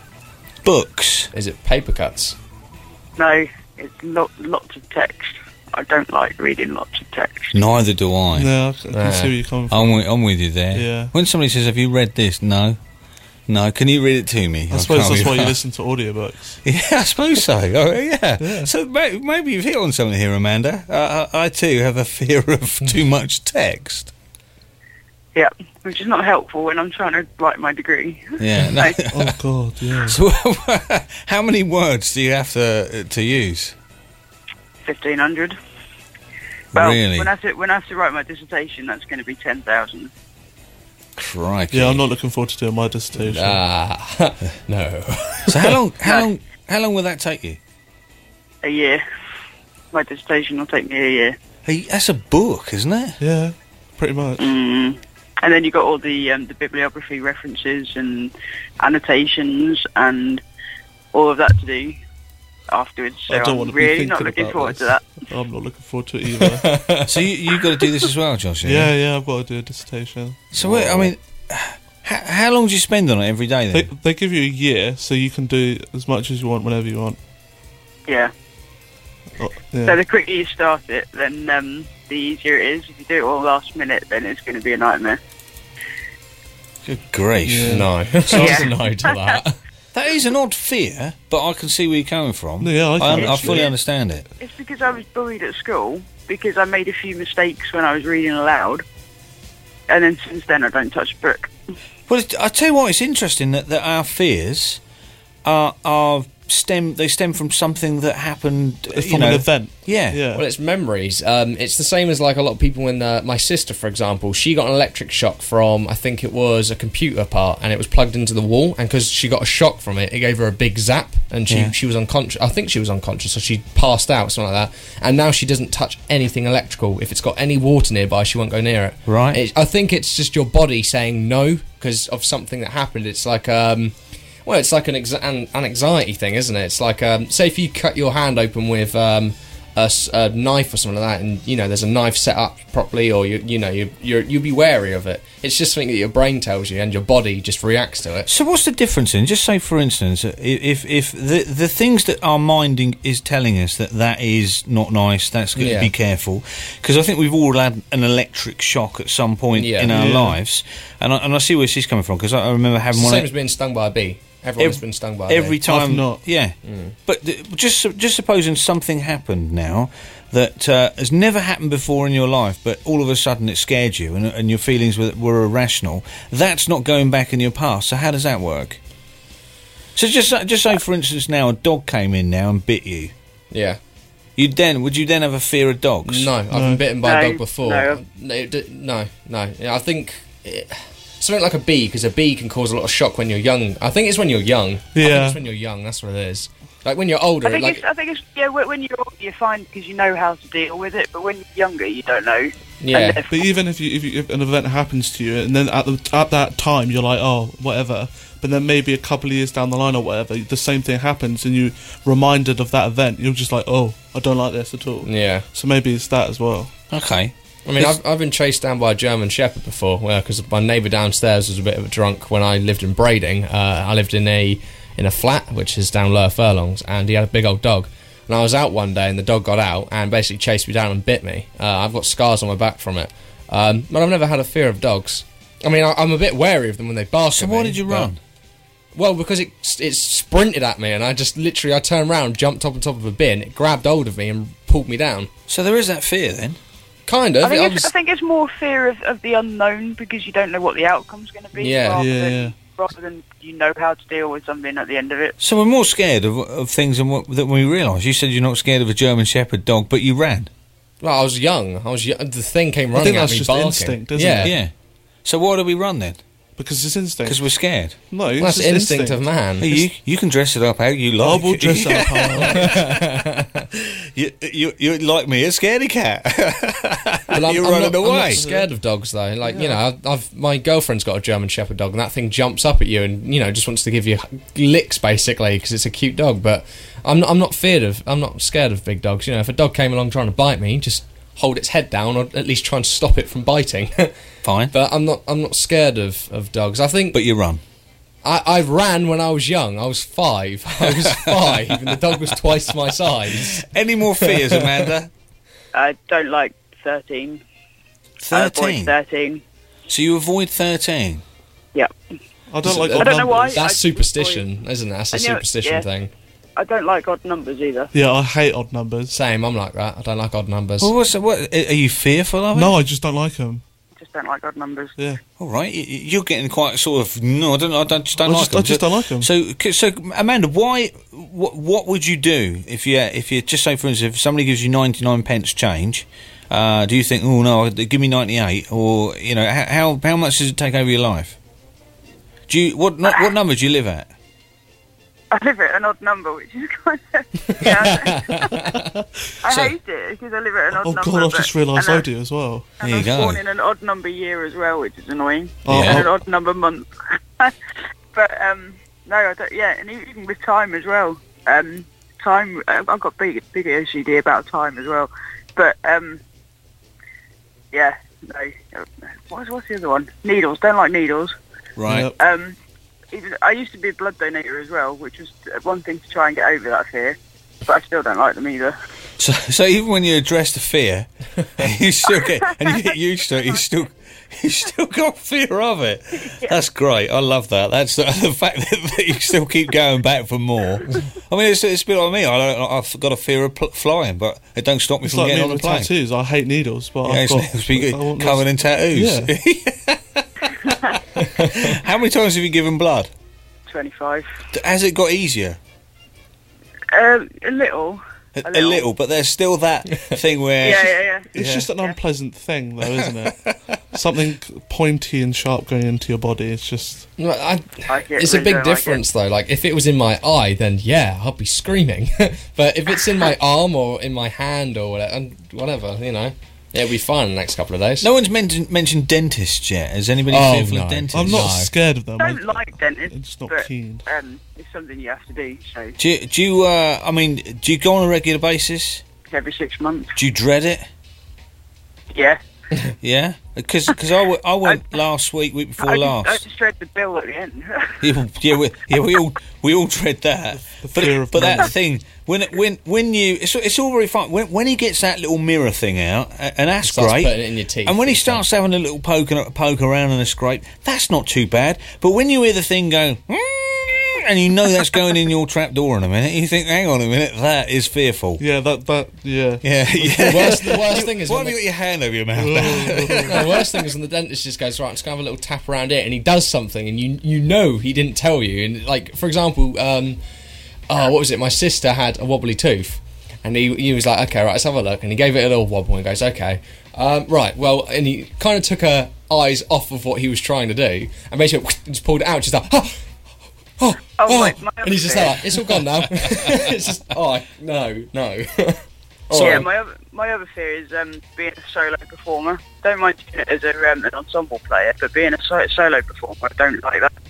Books.
Is it paper cuts?
No, it's lo- lots of text. I don't like reading lots of text.
Neither do I.
Yeah, I can
Nah.
see where you're coming from.
I'm with, I'm with you there.
Yeah.
When somebody says, "Have you read this?" No. No. Can you read it to me?
I suppose
can't
that's
be-
why you listen to audiobooks.
Yeah, I suppose so. Oh, yeah.
Yeah.
So may- maybe you've hit on something here, Amanda. Uh, I, I too have a fear of too much text.
Yeah, which is not helpful when I'm trying to write my degree.
Yeah. No.
Oh God, yeah.
So, how many words do you have to to use?
Fifteen hundred. Well,
Really?
when I have to when I have to write my dissertation, that's going to be ten thousand.
Crikey.
Yeah, I'm not looking forward to doing my dissertation.
Ah, no.
So how long? How long? How long will that take you?
A year. My dissertation will take me a year.
Hey, that's a book, isn't it?
Yeah, pretty much.
Mm. And then you got all the um, the bibliography references and annotations and all of that to do afterwards. So
I don't
I'm
want to be
really
thinking
not looking
about
forward
this.
to that.
I'm not looking forward to it either.
So you you got to do this as well, Josh. haven't you?
yeah, yeah, I've got to do a dissertation.
So wait, I mean, how, how long do you spend on it every day
They,
then?
they give you a year, so you can do as much as you want whenever you want.
Yeah.
Oh,
So
yeah.
the quicker you start it, then um, the easier it is. If you do it all last minute, then it's going to be a nightmare.
Good grief.
Yeah.
No. So
Yeah.
no to that.
That is an odd fear, but I can see where you're coming from.
Yeah, I
I,
can
I
actually.
fully understand it.
It's because I was bullied at school, because I made a few mistakes when I was reading aloud, and then since then I don't touch a book.
Well, I tell you what, it's interesting that, that our fears are are stem. They stem from something that happened.
From
you know,
an event.
Yeah.
Yeah.
Well, it's memories. Um, it's the same as like a lot of people when uh, my sister, for example, she got an electric shock from, I think it was a computer part, and it was plugged into the wall, and because she got a shock from it, it gave her a big zap, and she,
Yeah.
she was unconscious. I think she was unconscious, so she passed out, something like that. And now she doesn't touch anything electrical. If it's got any water nearby, she won't go near it.
Right.
It, I think it's just your body saying no because of something that happened. It's like... Um, Well, it's like an, exa- an, an anxiety thing, isn't it? It's like, um, say if you cut your hand open with um, a, s- a knife or something like that, and you know there's a knife set up properly, or you you know you you're, you'll be wary of it. It's just something that your brain tells you, and your body just reacts to it.
So what's the difference in? Just say, for instance, i- if if the the things that our mind is telling us that that is not nice, that's good
Yeah.
to be careful, because I think we've all had an electric shock at some point
Yeah.
in our
Yeah.
lives, and I, and I see where she's coming from, because I, I remember having one.
Same
of-
as being stung by a bee. Everyone's
Ev-
been stung by a
every
bee.
time,
I've not.
yeah. But th- just just supposing something happened now that uh, has never happened before in your life, but all of a sudden it scared you, and, and your feelings were, were irrational. That's not going back in your past. So how does that work? So just say- just say, for instance, now a dog came in now and bit you.
Yeah.
You then would you then have a fear of dogs?
No, I've
No.
been bitten by a
No,
dog before.
no.
No, it d- no, no. Yeah, I think it, something like a bee, because a bee can cause a lot of shock when you're young. I think it's when you're young. I think
Yeah.
it's when you're young. That's what it is. Like when you're older,
I think
like
it's, I think it's yeah. When when you're older, you're fine because you know how to deal with it. But when you're younger, you don't know.
yeah.
And therefore-
But even if you, if, you, if an event happens to you, and then at the at that time you're like, oh, whatever. But then maybe a couple of years down the line or whatever, the same thing happens, and you reminded of that event. You're just like, oh, I don't like this at all.
Yeah.
So maybe it's that as well.
Okay.
I mean, I've, I've been chased down by a German Shepherd before, because my neighbour downstairs was a bit of a drunk when I lived in Brading. Uh, I lived in a in a flat, which is down Lower Furlongs, and he had a big old dog. And I was out one day, and the dog got out and basically chased me down and bit me. Uh, I've got scars on my back from it. Um, but I've never had a fear of dogs. I mean, I, I'm a bit wary of them when they bark
So
at me.
why did you
but-
run?
Well, because it it sprinted at me, and I just literally I turned around, jumped up on top of a bin, it grabbed hold of me and pulled me down.
So there is that fear then.
Kind of.
I think,
I
it's,
was-
I think it's more fear of, of the unknown because you don't know what the outcome's going to be.
Yeah.
rather,
Yeah,
than,
yeah.
rather than you know how to deal with something at the end of it.
So we're more scared of, of things than what than we realise. You said you're not scared of a German Shepherd dog, but you ran.
well, I was young. I was young. The thing came
I
running
think
at
that's
me
just
barking.
instinct, isn't
yeah.
it?
Yeah. So why do we run then?
Because it's instinct.
Because we're scared.
No, it's
Well, that's
just
instinct, of man.
Hey, you you can dress it up how you
I
like.
will dress up. how-
you, you you like me, a scaredy cat.
But I'm,
You're
I'm
running
not, I'm
away.
not scared of dogs though. Like you know, I've, I've my girlfriend's got a German Shepherd dog, and that thing jumps up at you, and you know, just wants to give you licks basically because it's a cute dog. But I'm not, I'm not feared of. I'm not scared of big dogs. You know, if a dog came along trying to bite me, just hold its head down, or at least try and stop it from biting.
Fine.
But I'm not. I'm not scared of, of dogs. I think.
But you run.
I, I ran when I was young. I was five. I was five, and the dog was twice my size.
Any more fears, Amanda?
I don't like thirteen. I avoid
Thirteen.
thirteen.
So you avoid thirteen.
Yeah.
I don't like
I
odd
don't know why.
numbers.
That's
I-
superstition, isn't it? That's a
I know-
superstition
yeah.
thing.
I don't like odd numbers either.
Yeah, I hate odd numbers.
Same. I'm like that. I don't like odd numbers.
Well, what's what? Are you fearful of it?
No, I just don't like them.
Just don't like odd numbers.
Yeah,
All right, y- y- you're getting quite sort of no. I don't. I don't, just don't
I
like
just,
them.
I just don't like them.
So, c- so Amanda, why? What, what would you do if you if you just say, for instance, if somebody gives you ninety nine pence change? Uh, do you think, oh no, give me ninety eight, or you know, h- how how much does it take over your life? Do you what not, what number do you live at?
I live at an odd number, which is kind of. Yeah, I
So-
hate it because I live at an odd
Oh
number.
god, I've
but-
just realised
and
I do as well.
And
There
I
you
was
go.
born in an odd number year as well, which is annoying.
Oh,
Yeah.
And
oh,
an odd number month. But um, no, I don't. Yeah, and even with time as well. Um, time. I've got big, big O C D about time as well. But um, yeah, no. What's what's the other one? Needles. Don't like needles.
Right.
Yep.
Um, even, I used to be a blood donator as well, which was one thing to try and get over that fear. But I still don't like them either.
So, so even when you address the fear, and you still get and you get used to it, you still you still got fear of it. Yeah. That's great. I love that. That's the, the fact that, that you still keep going back for more. I mean, it's, it's a bit like me. I don't, I've got a fear of pl- flying, but it don't stop me
It's
from
like
getting
me
on the
with
plane.
tattoos. I hate needles, but
Yeah,
I've got
it's, it's
I want
covered
this-
in tattoos.
Yeah.
How many times have you given blood?
twenty-five.
Has it got easier?
Um, a little.
A,
A
a
little.
little, but there's still that thing where
Yeah, yeah, yeah.
It's
Yeah.
just an unpleasant thing, though, isn't it? Something pointy and sharp going into your body. It's just.
No, I,
I get
it's a
really
big
don't like
difference though. Like if it was in my eye, then yeah, I'll be screaming. But if it's in my arm or in my hand or whatever, and whatever, you know, it'll be fine the next couple of days.
no one's mentioned mentioned dentists yet. Has anybody
Oh,
fearful
no.
of dentists?
I'm not
No.
scared of them.
I
I,
don't like dentists,
I'm just not
but
keen.
um, it's something you have to do. So
Do you, do you uh, I mean, do you go on a regular basis?
every six months.
Do you dread it?
Yeah.
Yeah, because I, w- I went last week, week before
I just,
last.
I just dread the bill at the end.
Yeah, yeah, we, yeah, we all we all dread that.
The
But
fear of
but that
money.
thing when when when you it's, it's all very fun when when he gets that little mirror thing out, a- and that's
Starts
great.
putting it in your teeth
And when he
and stuff.
starts having a little poke and poke around and a scrape, that's not too bad. But when you hear the thing go, "Mm," and you know that's going in your trap door in a minute, you think, hang on a minute, that is fearful.
Yeah, that that yeah.
Yeah, yeah.
The worst, the worst thing is
Why
when
have you
the,
got your hand over your mouth?
no, the worst thing is when the dentist just goes, right, I'm just gonna have a little tap around it, and he does something, and you you know he didn't tell you. And like for example, um, oh, what was it? My sister had a wobbly tooth, and he he was like, okay, right, let's have a look, and he gave it a little wobble and goes, okay, um, right, well, and he kind of took her eyes off of what he was trying to do, and basically just pulled it out. She's like, oh. Oh,
Oh,
oh.
my- my
and he's just
other
like, it's all gone now. It's just, oh, no, no.
So
Oh,
yeah, my other my other fear is um, being a solo performer. Don't mind doing it as a, um, an ensemble player, but being a so- solo performer, I don't like that.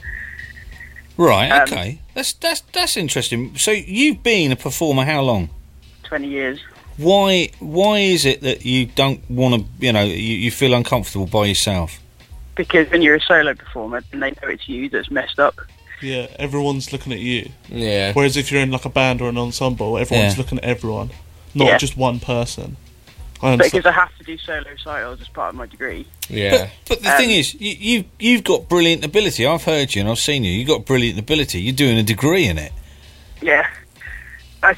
Right,
Um,
okay, that's that's that's interesting. So you've been a performer how long?
Twenty years.
Why why is it that you don't want to, you know, you, you feel uncomfortable by yourself?
Because when you're a solo performer, then they know it's you that's messed up.
Yeah, everyone's looking at you.
yeah.
Whereas if you're in like a band or an ensemble, everyone's
Yeah.
looking at everyone, not
Yeah.
just one person. I
But
understand.
because I have to do solo recitals as part of my degree.
Yeah.
But, but the
Um,
thing is, you, you you've got brilliant ability. I've heard you and I've seen you. You've got brilliant ability. You're doing a degree in it.
Yeah. I,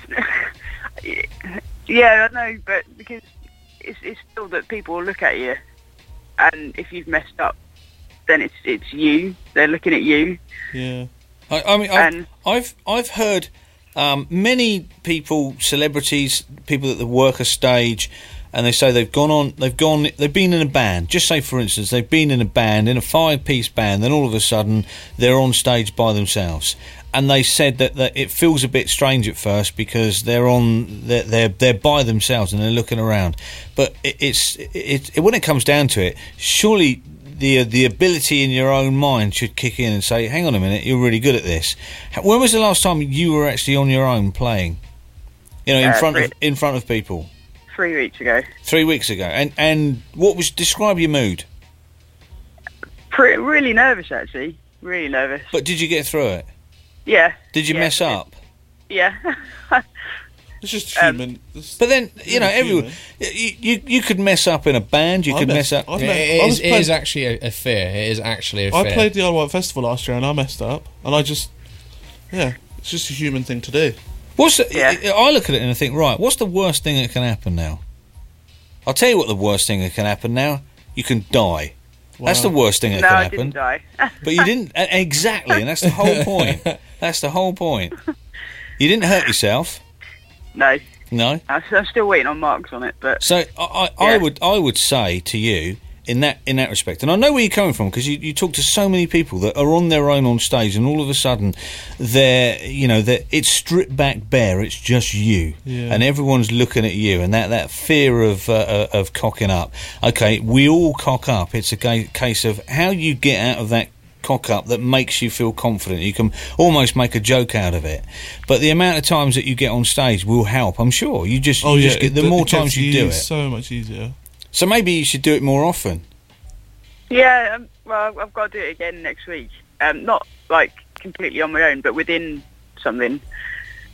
yeah, I know, but because it's, it's still that people will look at you, and if you've messed up, then it's it's you. They're looking at you.
Yeah.
I, I mean, I've,
And-
I've I've heard um, many people, celebrities, people that work a stage, and they say they've gone on, they've gone, they've been in a band. Just say, for instance, they've been in a band, in a five-piece band, then all of a sudden they're on stage by themselves. And they said that, that it feels a bit strange at first because they're on, they're they're, they're by themselves and they're looking around. But it, it's it, it when it comes down to it, surely the the ability in your own mind should kick in and say, "Hang on a minute, you're really good at this." When was the last time you were actually on your own playing? You know, in
Uh,
front of
three-
in front of people.
Three weeks ago.
Three weeks ago, and and what was describe your mood?
Pretty, really nervous, actually. Really nervous.
But did you get through it?
Yeah.
Did you
yeah,
mess up?
Yeah.
It's just
Um,
human. It's-
But then you know,
Yeah,
everyone you, you you could mess up in a band. You
I
could
messed-
mess up.
I've
Yeah,
met-
it,
I
is,
was
it
playing-
is actually a, a fear. It is actually a
I
fear.
played the Isle of Wight Festival last year and I messed up, and I just, yeah, it's just a human thing to do.
What's the,
Yeah.
I look at it and I think, right, what's the worst thing that can happen now? I'll tell you what the worst thing that can happen now. You can die. That's the
Wow.
worst thing that
no,
can
I
happen.
didn't die.
But you didn't e- exactly, and that's the whole point. That's the whole point. You didn't hurt yourself,
No.
no.
I'm I'm still waiting on marks on it, but
So I, I, I
Yeah.
would I would say to you in that in that respect, and I know where you're coming from because you, you talk to so many people that are on their own on stage, and all of a sudden they're you know that it's stripped back bare. It's just you,
Yeah.
and everyone's looking at you, and that, that fear of uh, uh, of cocking up. Okay, we all cock up. It's a ga- case of how you get out of that cock up that makes you feel confident. You can almost make a joke out of it, but the amount of times that you get on stage will help. I'm sure you just,
Oh
you
yeah,
just get, the
it-
more
it gets
times you do
easy-
it.
so much easier.
So maybe you should do it more often.
yeah. Um, well, I've got to do it again next week. Um, not like completely on my own, but within something.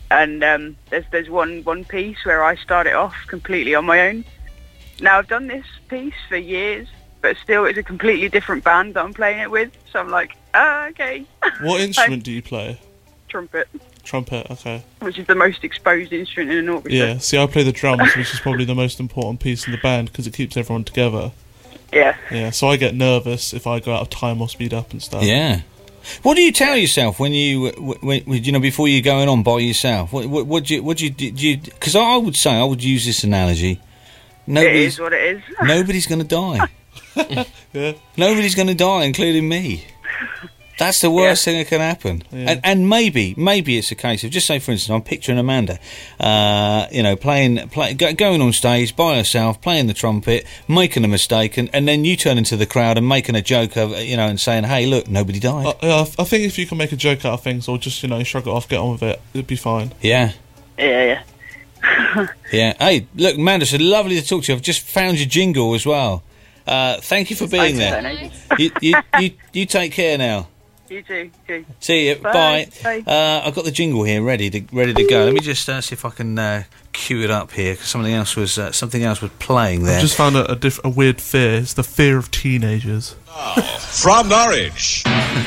and um, there's there's one one piece where I start it off completely on my own. Now I've done this piece for years, but still it's a completely different band that I'm playing it with. So I'm like, ah, okay.
What instrument do you play?
Trumpet,
Trumpet, okay.
which is the most exposed instrument in an orchestra.
Yeah, see, I play the drums, which is probably the most important piece in the band because it keeps everyone together.
Yeah.
Yeah, so I get nervous if I go out of time or speed up and stuff.
Yeah. What do you tell yourself when you, when, when, you know, before you're going on by yourself? What, what, what do you, what do you, do you? Because I would say, I would use this analogy.
It
Nobody's,
is what it is.
nobody's going to die.
Yeah.
Nobody's going to die, including me. That's the worst
Yeah.
thing that can happen.
Yeah.
And, and maybe, maybe it's a case of, just say for instance, I'm picturing Amanda, uh, you know, playing, play, go, going on stage by herself, playing the trumpet, making a mistake, and, and then you turn into the crowd and making a joke of, you know, and saying, hey, look, nobody died.
I, yeah, I think if you can make a joke out of things or just, you know, shrug it off, get on with it, it'd be fine.
Yeah.
Yeah, yeah.
Yeah. Hey, look, Amanda, it's lovely to talk to you. I've just found your jingle as well. Uh, thank you for being there.
Tony.
You, you, you, you take care now.
You too. too.
See you.
Bye.
Bye.
Bye.
Uh, I've got the jingle here, ready to ready to go. Let me just uh, see if I can uh, cue it up here because something else was uh, something else was playing there.
I just found a, a, diff- a weird fear. It's the fear of teenagers.
From Norwich,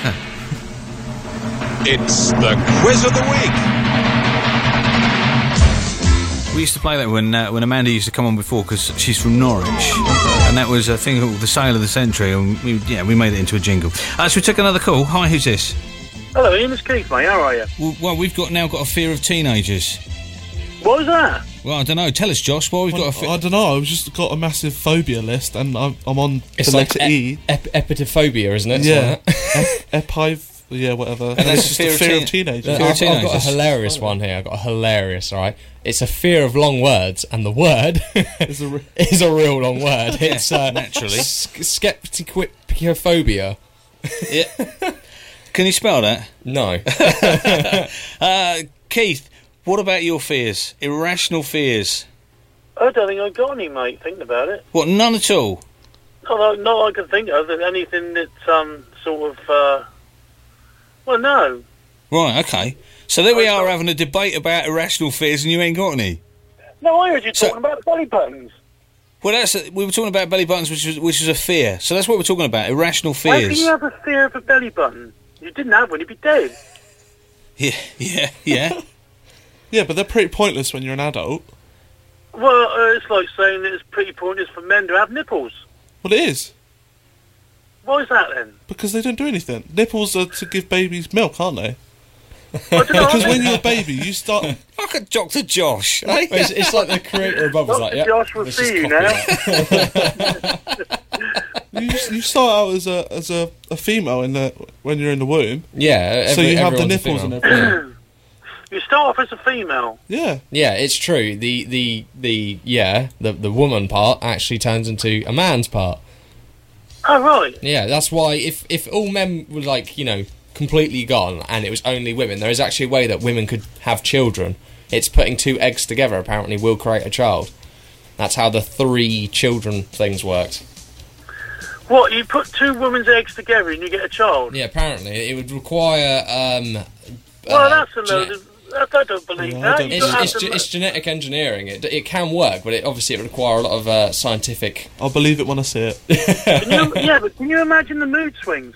it's the Quiz of the Week.
We used to play that when uh, when Amanda used to come on before because she's from Norwich, and that was a thing called the Sale of the Century, and we, yeah, we made it into a jingle. Uh, so we took another call. Hi, who's this?
Hello, Ian, it's Keith, mate. How are you?
Well, well, we've got now got a fear of teenagers.
What was that?
Well, I don't know. Tell us, Josh. Why we've got a
I,
fear?
I don't know, I've just got a massive phobia list and I'm, I'm on
It's
the
like
letter
e-
E.
ep- epitophobia, isn't it?
Yeah.
Something
Ep- Epive, yeah, whatever. And
that's
it's just
fear
a
of
fear
teen-
of teenagers.
like
Fear
that.
of
I've, I've got a
teenagers.
hilarious one here. I've got a hilarious, all right? It's a fear of long words, and the word
It's a re-
is a real long word. It's uh,
naturally.
s- skepticophobia.
Yeah. Can you spell that?
No.
Uh, Keith, what about your fears? Irrational fears?
I don't think I've got any, mate, thinking about it.
What, none at all?
No, no, no I can think of anything that's um, sort of, uh, well, no.
Right, okay. So there we are having a debate about irrational fears and you ain't got any.
No, I heard you
So-
talking about belly buttons.
Well, that's we were talking about belly buttons, which was which was a fear. So that's what we're talking about, irrational
How can
fears.
you have a fear of a belly button? You didn't have one, you'd be dead.
Yeah, yeah, yeah.
yeah, but they're pretty pointless when you're an adult.
Well, uh, it's like saying that it's pretty pointless for men to have nipples.
Well, it is.
Why is that then?
Because they don't do anything. Nipples are to give babies milk, aren't they?
I don't know.
Because
I
when
mean,
you're a baby, you start...
Look at Doctor Josh. eh?
it's, it's like the creator above was like, yeah.
Josh will
let's
see
just
you
copy
now.
that.
You, you start out as a as a, a female in the when you're in the womb,
Yeah.
so
every-
you have the
everyone's a
nipples and
female.
everything.
You start off as a female.
Yeah,
Yeah, it's true. The the the yeah, the the woman part actually turns into a man's part.
Oh, right.
Yeah, that's why if if all men were like, you know, completely gone and it was only women, there is actually a way that women could have children. It's putting two eggs together apparently will create a child. That's how the three children things worked.
What, you put two women's eggs together and you get a child?
Yeah, apparently it would require um
Well,
uh,
that's a load
gene-
of... I don't believe
Yeah, I
that.
don't
You
It's,
don't
it's,
have
ge-
to-
it's genetic engineering. It, it can work, but it obviously it would require a lot of uh, scientific.
I'll believe it when I see it.
Can you, yeah, but can you imagine the mood swings?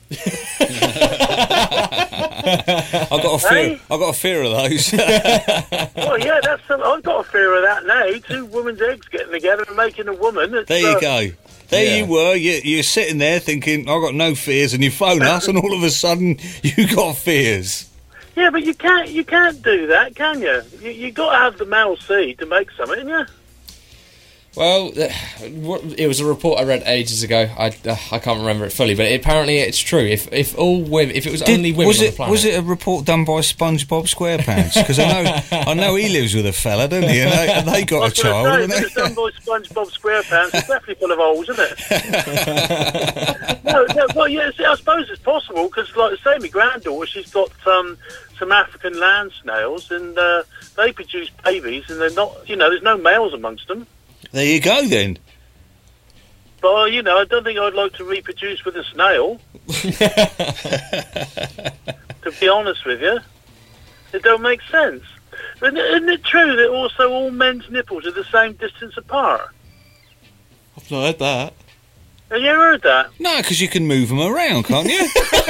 I've got a fear.
Hey?
I've got a fear of those.
Well, yeah, that's. Some, I've got a fear of that now. Two women's eggs getting together and making a woman. It's,
There you
uh,
go. There
Yeah.
you were. You, you're sitting there thinking, I've got no fears, and you phone us, and all of a sudden you got fears.
Yeah, but you can't. You can't do that, can you? You you got to have the male seed to make something, haven't you?
Well, uh, what- it was a report I read ages ago. I, uh, I can't remember it fully, but it, apparently it's true. If if all women, if it was only women
was
on
it
the planet,
was it a report done by SpongeBob SquarePants? Because I know I know he lives with a fella, doesn't he? And they, and they
I
got a
was going
child.
to say,
haven't
if
they?
it's done by SpongeBob SquarePants, it's definitely full of holes, isn't it? no, no, well, yeah, see, I suppose it's possible because, like, say, my granddaughter, she's got um, some African land snails, and uh, they produce babies, and they're not, you know, there's no males amongst them.
There you go then.
But, uh, you know, I don't think I'd like to reproduce with a snail. To be honest with you, it don't make sense. Isn't it, isn't it true that also all men's nipples are the same distance apart?
I've not heard that.
Have you ever heard that?
No, because you can move them around, can't you?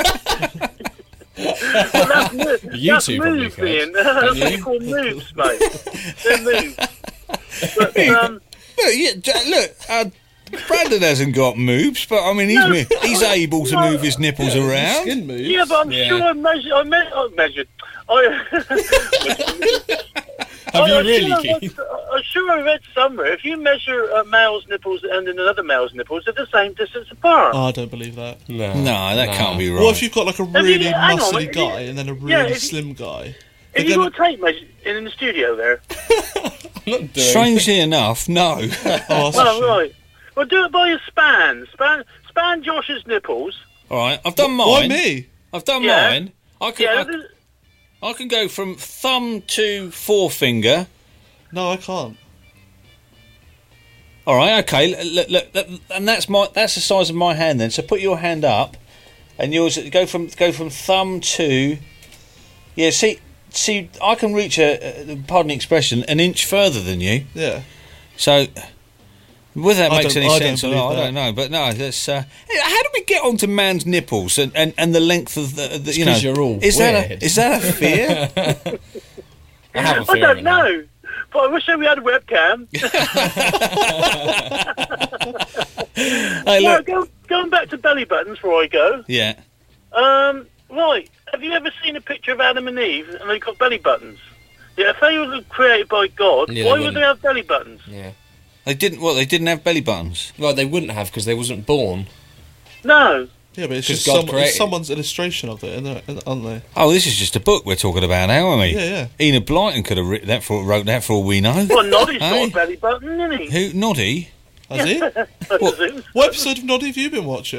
Well, that's, mo-
You
that's
two probably
moves,
could.
Ian. That's what called moves, mate. They're moves. But, um,
Look, yeah, d- look, uh, Brandon hasn't got moves, but I mean, he's
No,
mo- he's able to
no.
move his nipples around.
Skin moves.
yeah, but I'm
Yeah.
sure I measured. I, me- I measured. I,
Have you
I'm
really,
sure I
Keith?
read- I'm sure I read somewhere. If you measure a male's nipples and then another male's nipples, they're the same distance apart.
Oh, I don't believe that.
No,
No, that
no.
can't be right.
What if you've got like a
Have you-
really
hang on,
muscly
if you-
guy and then a really
yeah, if you-
slim guy?
Have
But
you
then-
got a tape measure in, in the studio there?
I'm not doing
Strangely enough, no.
Oh, that's
Well,
true.
right. Well, do it by a span. Span, span Josh's nipples.
All right, I've done mine.
Why me?
I've done
Yeah.
mine. I can,
Yeah,
I,
this-
I can go from thumb to forefinger.
No, I can't.
All right, okay, look, look, look, and that's my that's the size of my hand then. So put your hand up, and yours go from go from thumb to. Yeah, see, see, I can reach a, a pardon the expression, an inch further than you.
Yeah.
So, whether that
I
makes
don't-
any
I
sense or
don't
not, I
believe
don't know. But no, that's. Uh, how do we get onto man's nipples and, and, and the length of the, the you know?
'cause you're all
is that
weird.
a is that a fear?
I have a
I
fear of
don't
it now.
know. But I wish we had a webcam.
Hey,
Well,
look,
go, going back to belly buttons before I go.
yeah.
Um, right. Have you ever seen a picture of Adam and Eve and they've got belly buttons? Yeah, if they were created by God,
Yeah, they
why would
wouldn't.
they have belly buttons?
Yeah.
They didn't. What? They didn't have belly buttons.
Well, they wouldn't have because they wasn't born.
No.
Yeah, but it's
'Cause
just
God
some,
created
it's someone's illustration of it, isn't it? Aren't they?
Oh, this is just a book we're talking about now, aren't we?
Yeah, yeah.
Enid Blyton could have written that for wrote that for all we know.
Well, Noddy's got
Hey?
a belly button, isn't he?
Who? Noddy?
Has he?
I presume.
What episode of Noddy have you been watching?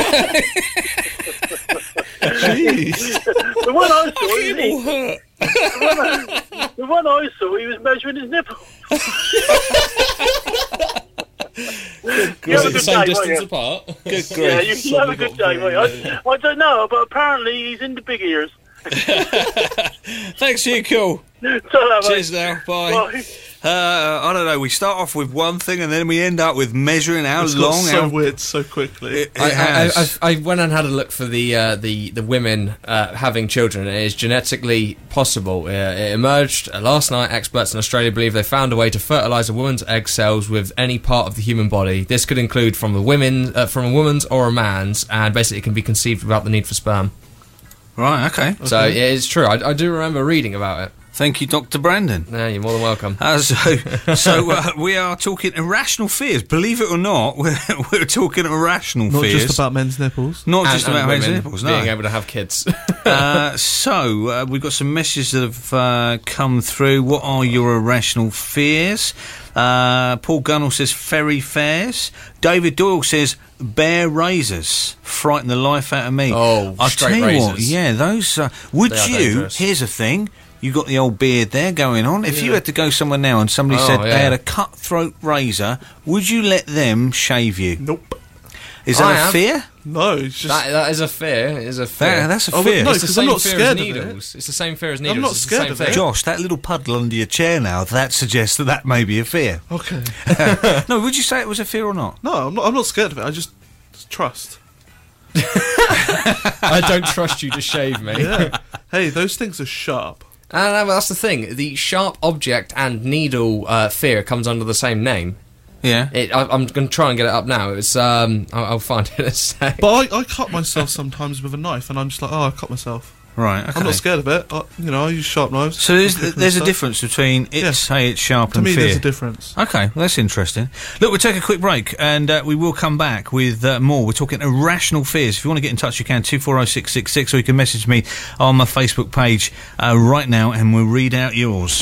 Jeez.
The one I saw,
All
he,
hurt.
the one I saw, he was measuring his nipple. You
Was
have a
it the
good
same
day, won't
distance
you?
apart?
Good
Yeah,
grief.
you, you have a good day, mate. I, I don't know, but apparently he's into big ears.
Thanks for your call.
Ta-ra, mate.
Cheers now. Bye.
Bye.
Uh, I don't know. We start off with one thing and then we end up with measuring how
It's
long.
got so
how
weird so quickly.
it, it
I, I,
has.
I, I went and had a look for the uh, the the women uh, having children. It is genetically possible. Uh, it emerged uh, last night. Experts in Australia believe they found a way to fertilise a woman's egg cells with any part of the human body. This could include from a women, uh, from a woman's or a man's, and basically it can be conceived without the need for sperm.
Right. Okay.
So yeah, it's true. I, I do remember reading about it.
Thank you, Doctor Brandon.
Yeah, you're more than welcome.
Uh, so, so uh, we are talking irrational fears. Believe it or not, we're, we're talking irrational
Not
fears.
just about men's nipples.
Not
And-
just
and
about men's
women
nipples.
being
No.
able to have kids.
uh, so uh, we've got some messages that have uh, come through. What are your irrational fears? Uh, Paul Gunnell says ferry fares. David Doyle says bear razors frighten the life out of me.
Oh,
I'll
straight
tell you what,
razors.
yeah, those. Uh, would
They are
you?
dangerous.
Here's a thing. You got the old beard there going on. If you
Yeah.
had to go somewhere now and somebody
Oh,
said
yeah.
they had a cutthroat razor, would you let them shave you?
Nope.
Is
I
that a
have.
fear?
No, it's just.
that, that is a fear. It is a fear.
That, that's a
Oh,
fear.
no,
it's the
'cause I'm
same
not
fear
scared
as
of it.
needles. It's the same fear as needles.
not
It's the
scared
same
of it.
thing.
Josh, that little puddle under your chair now, that suggests that that may be a fear.
Okay.
No, would you say it was a fear or not?
No, I'm not. I'm not scared of it. I just trust.
I don't trust you to shave me.
Yeah. Hey, those things are sharp.
And uh, that's the thing. The sharp object and needle uh, fear comes under the same name.
Yeah.
It, I, I'm going to try and get it up now. It's um, I'll, I'll find it in a sec.
But I, I cut myself sometimes with a knife, and I'm just like, oh, I cut myself.
Right, okay.
I'm not scared of it. I, you know, I use sharp knives.
So there's,
for cooking
there's a
stuff.
difference between it,
Yeah.
say it's sharp
To
and
me,
fear.
there's a difference.
Okay, well, that's interesting. Look, we'll take a quick break and uh, we will come back with uh, more. We're talking irrational fears. If you want to get in touch, you can, two four oh six six six, or you can message me on my Facebook page uh, right now and we'll read out yours.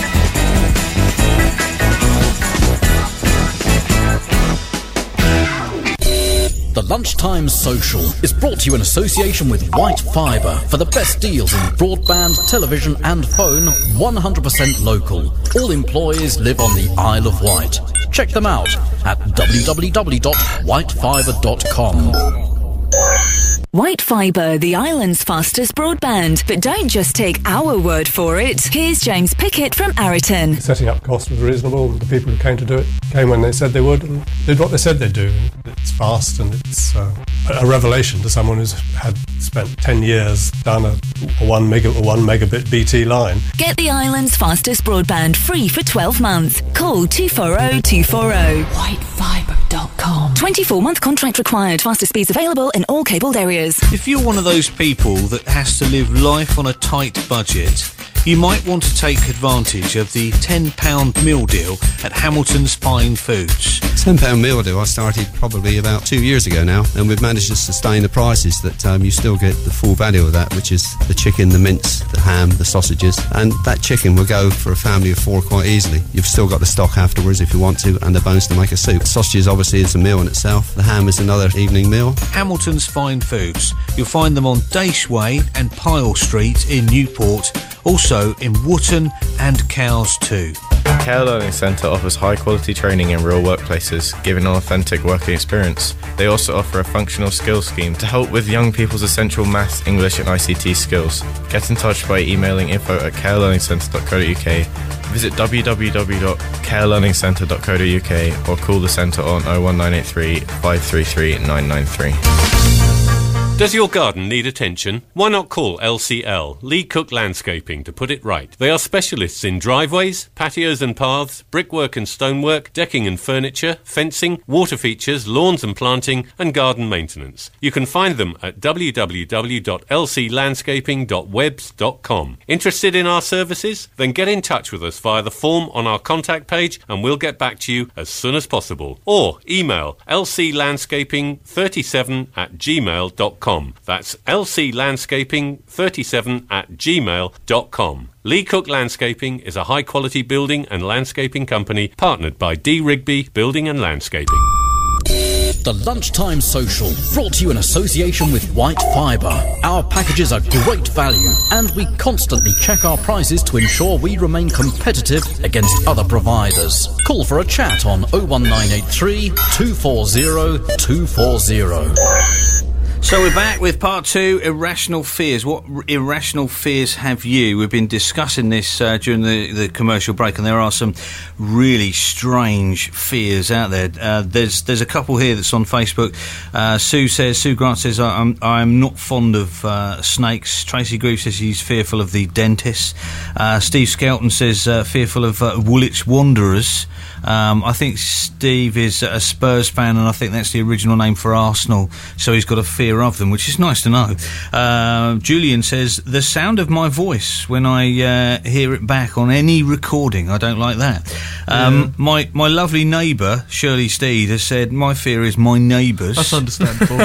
The Lunchtime Social is brought to you in association with White Fibre for the best deals in broadband, television and phone, one hundred percent local. All employees live on the Isle of Wight. Check them out at w w w dot white fibre dot com.
White Fibre, the island's fastest broadband. But don't just take our word for it. Here's James Pickett from Arrington.
Setting up cost was reasonable. The people who came to do it came when they said they would and did what they said they'd do. It's fast and it's uh, a revelation to someone who's had spent ten years down a, a one mega a one megabit B T line.
Get the island's fastest broadband free for twelve months. Call two four zero two four zero. white fibre dot com. twenty-four month contract required. Fastest speeds available in all cabled areas.
If you're one of those people that has to live life on a tight budget, you might want to take advantage of the ten pound meal deal at Hamilton's Fine Foods.
ten pound meal deal I started probably about two years ago now, and we've managed to sustain the prices that um, you still get the full value of that, which is the chicken, the mince, the ham, the sausages, and that chicken will go for a family of four quite easily. You've still got the stock afterwards if you want to, and the bones to make a soup. Sausages obviously is a meal in itself. The ham is another evening meal.
Hamilton's Fine Foods. You'll find them on Dace Way and Pyle Street in Newport, also in Wootton and Cowes too.
Care Learning Centre offers high quality training in real workplaces, giving an authentic working experience. They also offer a functional skills scheme to help with young people's essential maths, English and I C T skills. Get in touch by emailing info at care learning centre dot co dot uk, visit w w w dot care learning centre dot co dot uk or call the centre on oh one nine eight three, five three three, nine nine three.
Does your garden need attention? Why not call L C L, Lee Cook Landscaping, to put it right. They are specialists in driveways, patios and paths, brickwork and stonework, decking and furniture, fencing, water features, lawns and planting, and garden maintenance. You can find them at w w w dot l c landscaping dot webs dot com. Interested in our services? Then get in touch with us via the form on our contact page and we'll get back to you as soon as possible. Or email l c landscaping thirty-seven at gmail dot com. That's l c landscaping thirty-seven at gmail dot com. Lee Cook Landscaping is a high-quality building and landscaping company partnered by D. Rigby Building and Landscaping.
The Lunchtime Social, brought to you in association with White Fibre. Our packages are great value, and we constantly check our prices to ensure we remain competitive against other providers. Call for a chat on oh one nine eight three, two four zero, two four zero.
So we're back with part two, irrational fears. What r- irrational fears have you? We've been discussing this uh, during the, the commercial break, and there are some really strange fears out there. Uh, there's there's a couple here that's on Facebook. Uh, Sue says, Sue Grant says, I'm I'm not fond of uh, snakes. Tracy Groove says he's fearful of the dentist. Uh, Steve Skelton says uh, fearful of uh, Woolwich Wanderers. Um, I think Steve is a Spurs fan, and I think that's the original name for Arsenal, so he's got a fear of them, which is nice to know. Uh, Julian says, the sound of my voice when I uh, hear it back on any recording, I don't like that. Um, yeah. My my lovely neighbour, Shirley Steed, has said, my fear is my neighbours.
That's understandable.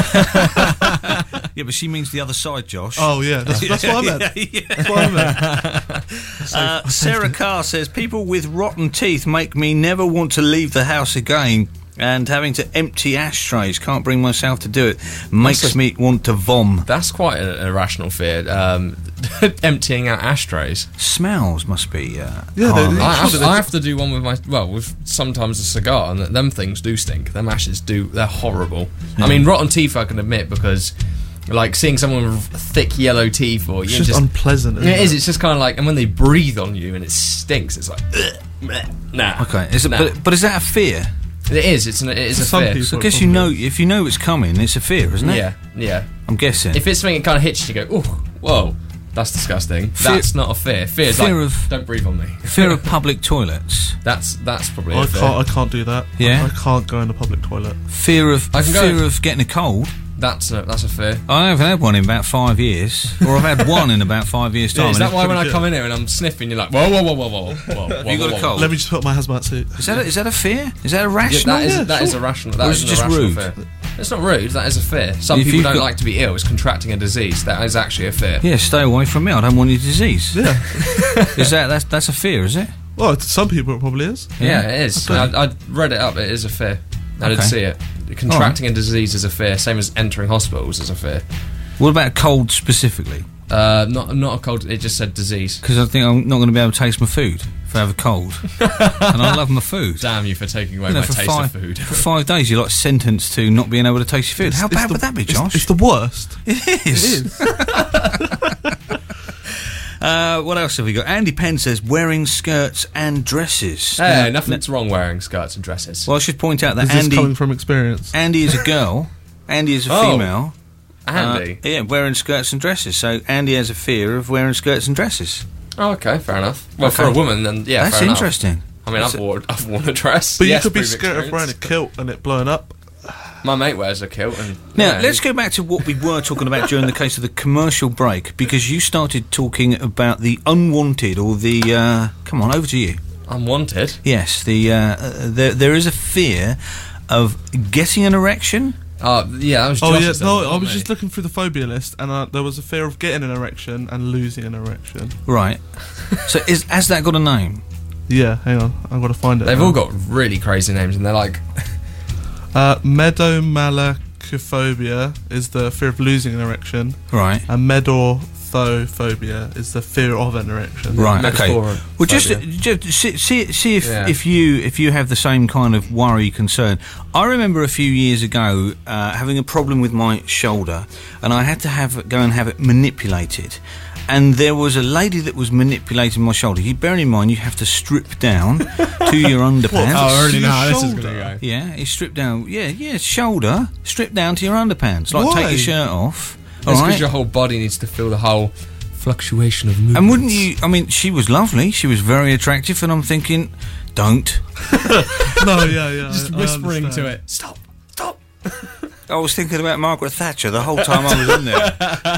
Yeah, but she means the other side, Josh.
Oh, yeah, that's, that's what I meant.
yeah, yeah.
That's what I meant.
Uh, Sarah Carr says, people with rotten teeth make me never want to leave the house again, and having to empty ashtrays, can't bring myself to do it, makes a, me want to vom.
That's quite an irrational fear, um, emptying out ashtrays.
Smells must be uh,
yeah,
oh, I, have, I have to do one with my, well, with sometimes a cigar, and them things do stink. Them ashes do, they're horrible. Yeah. I mean, rotten teeth I can admit, because like seeing someone with thick yellow teeth, or
it's
you
just,
just
unpleasant. Isn't
it is.
It?
It's just kind of like, and when they breathe on you and it stinks, it's like, ugh, bleh, nah.
Okay, is it?
Nah.
But, but is that a fear?
It is. It's an. It is
For
a fear.
So I guess you know, if you know it's coming, it's a fear, isn't it?
Yeah, yeah.
I'm guessing.
If it's something that kind of hits you, you go, oh, whoa, that's disgusting.
Fear,
that's not a fear. Fear is
fear
like,
of,
don't breathe on me.
Fear of public toilets.
That's that's probably.
I
a fear.
can't. I can't do that.
Yeah.
I, I can't go in a public toilet.
Fear of.
I can
fear
go.
of getting a cold.
That's a, that's a fear.
I haven't had one in about five years, or I've had one in about five years' time.
Yeah, is that why when I come in here and I'm sniffing, you're like, whoa, whoa, whoa, whoa, whoa, whoa?
Have you got a cold?
Let me just put my hazmat suit.
Is that a, is that a fear? Is that irrational?
Yeah, that is
yeah,
that
sure.
is irrational. That
or
is
is it just
irrational
rude?
Fear. It's not rude. That is a fear. Some
If
people
you've
don't
got-
like to be ill. It's contracting a disease. That is actually a fear.
Yeah, stay away from me. I don't want your disease.
Yeah.
Is that that's that's a fear? Is it?
Well, to some people it probably is.
Yeah, it is.
Okay.
I, I read it up. It is a fear. I did
Okay.
see it. Contracting a disease is a fear. Same as entering hospitals is a fear.
What about a cold specifically?
Uh, not not a cold. It just said disease.
Because I think I'm not going to be able to taste my food if I have a cold, and I love my food.
Damn you for taking away
You know,
my
for
taste
five,
of food.
For five days, you're like sentenced to not being able to taste your food.
It's-
How
it's
bad
the-
would that be,
it's-
Josh?
It's the worst.
It is. uh, what else have we got? Andy Penn says wearing skirts and dresses.
Hey,
Now-
nothing's wrong wearing skirts and dresses.
Well, I should point out that
Is this
Andy
coming from experience?
Andy is a girl. Andy is a
Oh.
female.
Andy?
Uh, yeah, wearing skirts and dresses. So Andy has a fear of wearing skirts and dresses.
Oh, okay, fair enough. Well,
Okay.
for a woman, then yeah,
That's
fair enough.
interesting.
I mean, I've
That's-
worn, I've worn a dress.
But
yes,
you could be
prove
scared of wearing a
experience.
kilt and it blowing up.
My mate wears a kilt, and
Now,
yeah,
let's go back to what we were talking about during the case of the commercial break, because you started talking about the unwanted or the. Uh, come on, over to you.
unwanted.
Yes, the uh, uh, there there is a fear of getting an erection.
Uh, yeah, I was.
Oh
Josh
yeah,
that
no,
one,
I was
wasn't
just looking through the phobia list, and uh, there was a fear of getting an erection and losing an erection.
Right. So is has that got a name?
Yeah, hang on, I've got to find it.
They've
now.
all got really crazy names, and they're like,
Uh, medomalachophobia is the fear of losing an erection,
Right.
and medorthophobia is the fear of an erection.
Right. Okay.
Metaphor-
Well, just,
phobia.
just see see, see if,
Yeah.
if you if you have the same kind of worry concern. I remember a few years ago uh, having a problem with my shoulder, and I had to have go and have it manipulated. And there was a lady that was manipulating my shoulder. You bear in mind, you have to strip down to your underpants.
oh, I already know
Your
how this is
shoulder?
going to go.
Yeah, you strip down. Yeah, yeah, shoulder, strip down to your underpants. Like
Why?
take your shirt off.
That's
all
because
right?
your whole body needs to feel the whole fluctuation of movement.
And wouldn't you? I mean, she was lovely. She was very attractive, and I'm thinking, don't.
No, yeah, yeah.
just
I- I
whispering to
understand.
it? Stop! Stop!
I was thinking about Margaret Thatcher the whole time I was in there.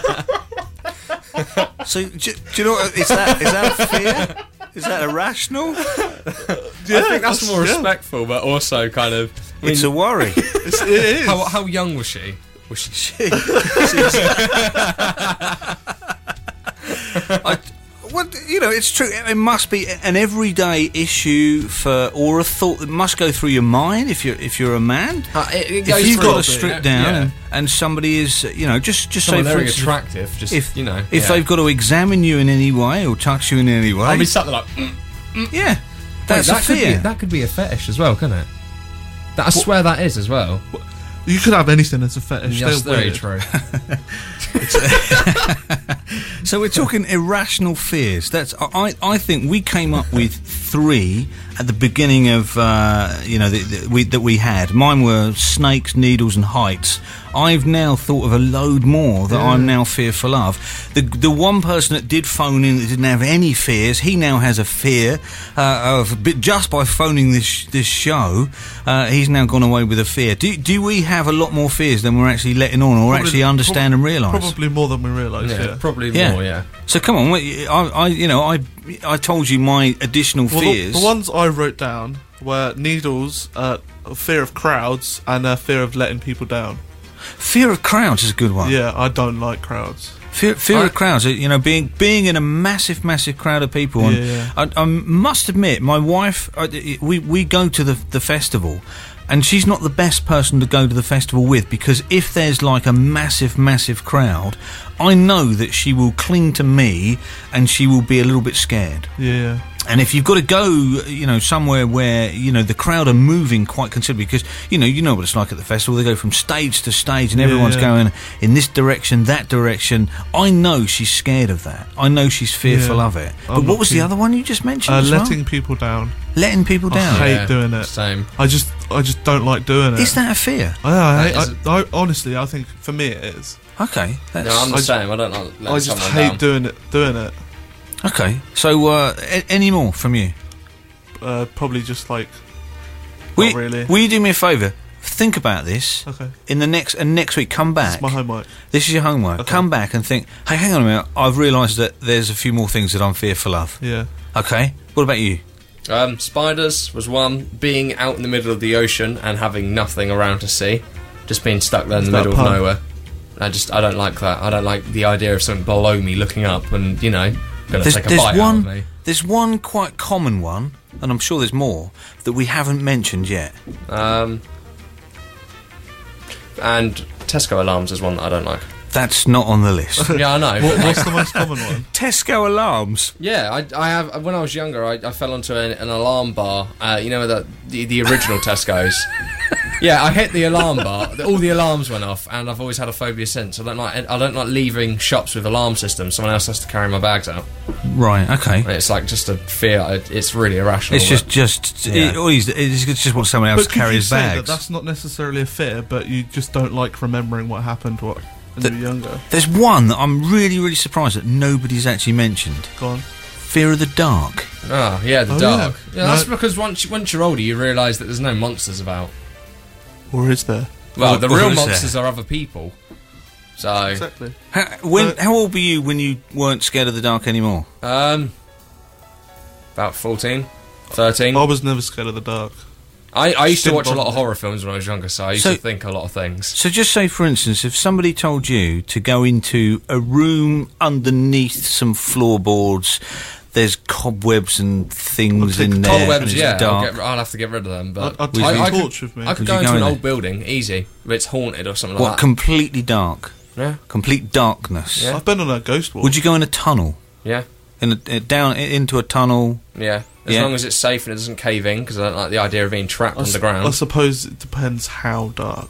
So, do, do you know what? Is that is that a fear? Is that irrational?
I think that's more
yeah.
respectful, but also kind of. I
It's a
mean,
worry.
It's, it is.
how how young was she? Was she?
I, well, you know, it's true. It must be an everyday issue for, or a thought that must go through your mind if you're if you're a man.
Uh, it, it
If
goes
you've
through
got
a
to
bit,
strip down,
yeah.
and, and somebody is, you know, just just
Someone
say for
very
instance,
attractive, just
if
you know,
if
yeah.
they've got to examine you in any way or touch you in any way,
I'll be something like. Mm,
yeah, that's
wait,
a
that could
fear.
be, that could be a fetish as well, couldn't it? That, I swear that is as well.
You could have anything as a fetish.
Yes,
They're
very
weird.
true.
So we're talking irrational fears. That's I. I think we came up with three at the beginning of uh, you know the, the, we, that we had. Mine were snakes, needles, and heights. I've now thought of a load more that
Yeah.
I'm now fearful of. The the one person that did phone in that didn't have any fears, he now has a fear uh, of but just by phoning this this show. Uh, he's now gone away with a fear. Do do we have a lot more fears than we're actually letting on, or
Probably-
actually understand
prob-
and realise?
Probably more than we realise.
Yeah,
Yeah.
probably
Yeah.
more. Yeah.
So come on, wait, I, I, you know, I, I told you my additional
Well, the,
fears.
the ones I wrote down were needles, uh, fear of crowds, and uh, fear of letting people down.
Fear of crowds is a good one.
Yeah, I don't like crowds.
Fear, fear
I-
of crowds. You know, being being in a massive, massive crowd of people. And
Yeah,
I, I must admit, my wife, I, we we go to the the festival. And she's not the best person to go to the festival with, because if there's like a massive, massive crowd, I know that she will cling to me and she will be a little bit scared.
Yeah.
And if you've got to go, you know, somewhere where, you know, the crowd are moving quite considerably, because, you know, you know what it's like at the festival. They go from stage to stage and everyone's
Yeah.
going in this direction, that direction. I know she's scared of that. I know she's fearful
Yeah.
of it. But
I'm
what
not
was the
keen.
other one you just mentioned
Uh,
as well?
letting people down.
Letting people down.
I hate
Yeah,
doing it.
Same.
I just, I just don't like doing it.
Is that a fear?
I, I,
That
I,
is
I, honestly, I think for me it is.
Okay. That's,
No, I'm the
I-
same. I don't like letting
I just
someone
hate
down.
doing it. Doing it.
okay. So, uh, a- any more from you?
Uh, probably just like.
Will,
Not really.
will you do me a favour? Think about this.
Okay.
In the next and next week, come back.
It's my homework.
This is your homework.
Okay.
Come back and think, hey, hang on a minute. I've realised that there's a few more things that I'm fearful of.
Yeah.
Okay. What about you?
Um, spiders was one. Being out in the middle of the ocean and having nothing around to see, just being stuck there in
Is
the
that
middle
a
of
pun?
nowhere. I just I don't like that. I don't like the idea of something below me looking up and you know going to
There's,
take a
there's
bite out of
one.
me.
There's one quite common one, and I'm sure there's more that we haven't mentioned yet.
Um, and Tesco alarms is one that I don't like.
That's not on the list.
Yeah, I know.
What,
but
what's
like-
the most common one?
Tesco alarms.
Yeah, I, I have. When I was younger, I, I fell onto an, an alarm bar. Uh, you know the the, the original Tesco's. Yeah, I hit the alarm bar. All the alarms went off, and I've always had a phobia since. I don't like. I don't like leaving shops with alarm systems. Someone else has to carry my bags out.
Right. Okay.
It's like just a fear. It- It's really irrational.
It's just,
but-
just,
Yeah.
it, always, it's just want someone else
But
to
could
carry
you
his
say that
bags.
that's not necessarily a fear, but you just don't like remembering what happened what, when you were younger?
There's one that I'm really, really surprised that nobody's actually mentioned.
Go on.
Fear of the dark.
Oh yeah, the
Oh,
dark.
yeah.
Yeah, that's
No.
because once you, once you're older, you realise that there's no monsters about.
Or is there?
Well,
Or-
the
or
real
is there?
monsters are other people. So
Exactly.
How, when,
Uh,
how old were you when you weren't scared of the dark anymore?
Um, about fourteen, thirteen.
I was never scared of the dark.
I, I used to
Didn't
watch a lot of
bother me.
horror films when I was younger, so I used
So-
to think a lot of things.
So just say, for instance, if somebody told you to go into a room underneath some floorboards, there's cobwebs and things in there. and
Cobwebs,
it's
yeah, I'll,
dark.
get, I'll have to get rid of them. But
I'd- I'd take a
I, I
torch
could,
with me.
I could
Would
go
you
into
go
an
in
old
there?
building, easy, but it's haunted or something
What,
like that.
completely dark?
Yeah.
Complete darkness?
Yeah.
I've been on a ghost walk.
Would you go in a tunnel?
Yeah,
In a, uh, down i- into a tunnel?
yeah. As
Yeah.
long as it's safe and it doesn't cave in, because I don't like the idea of being trapped
I, s-
underground.
I suppose it depends how dark.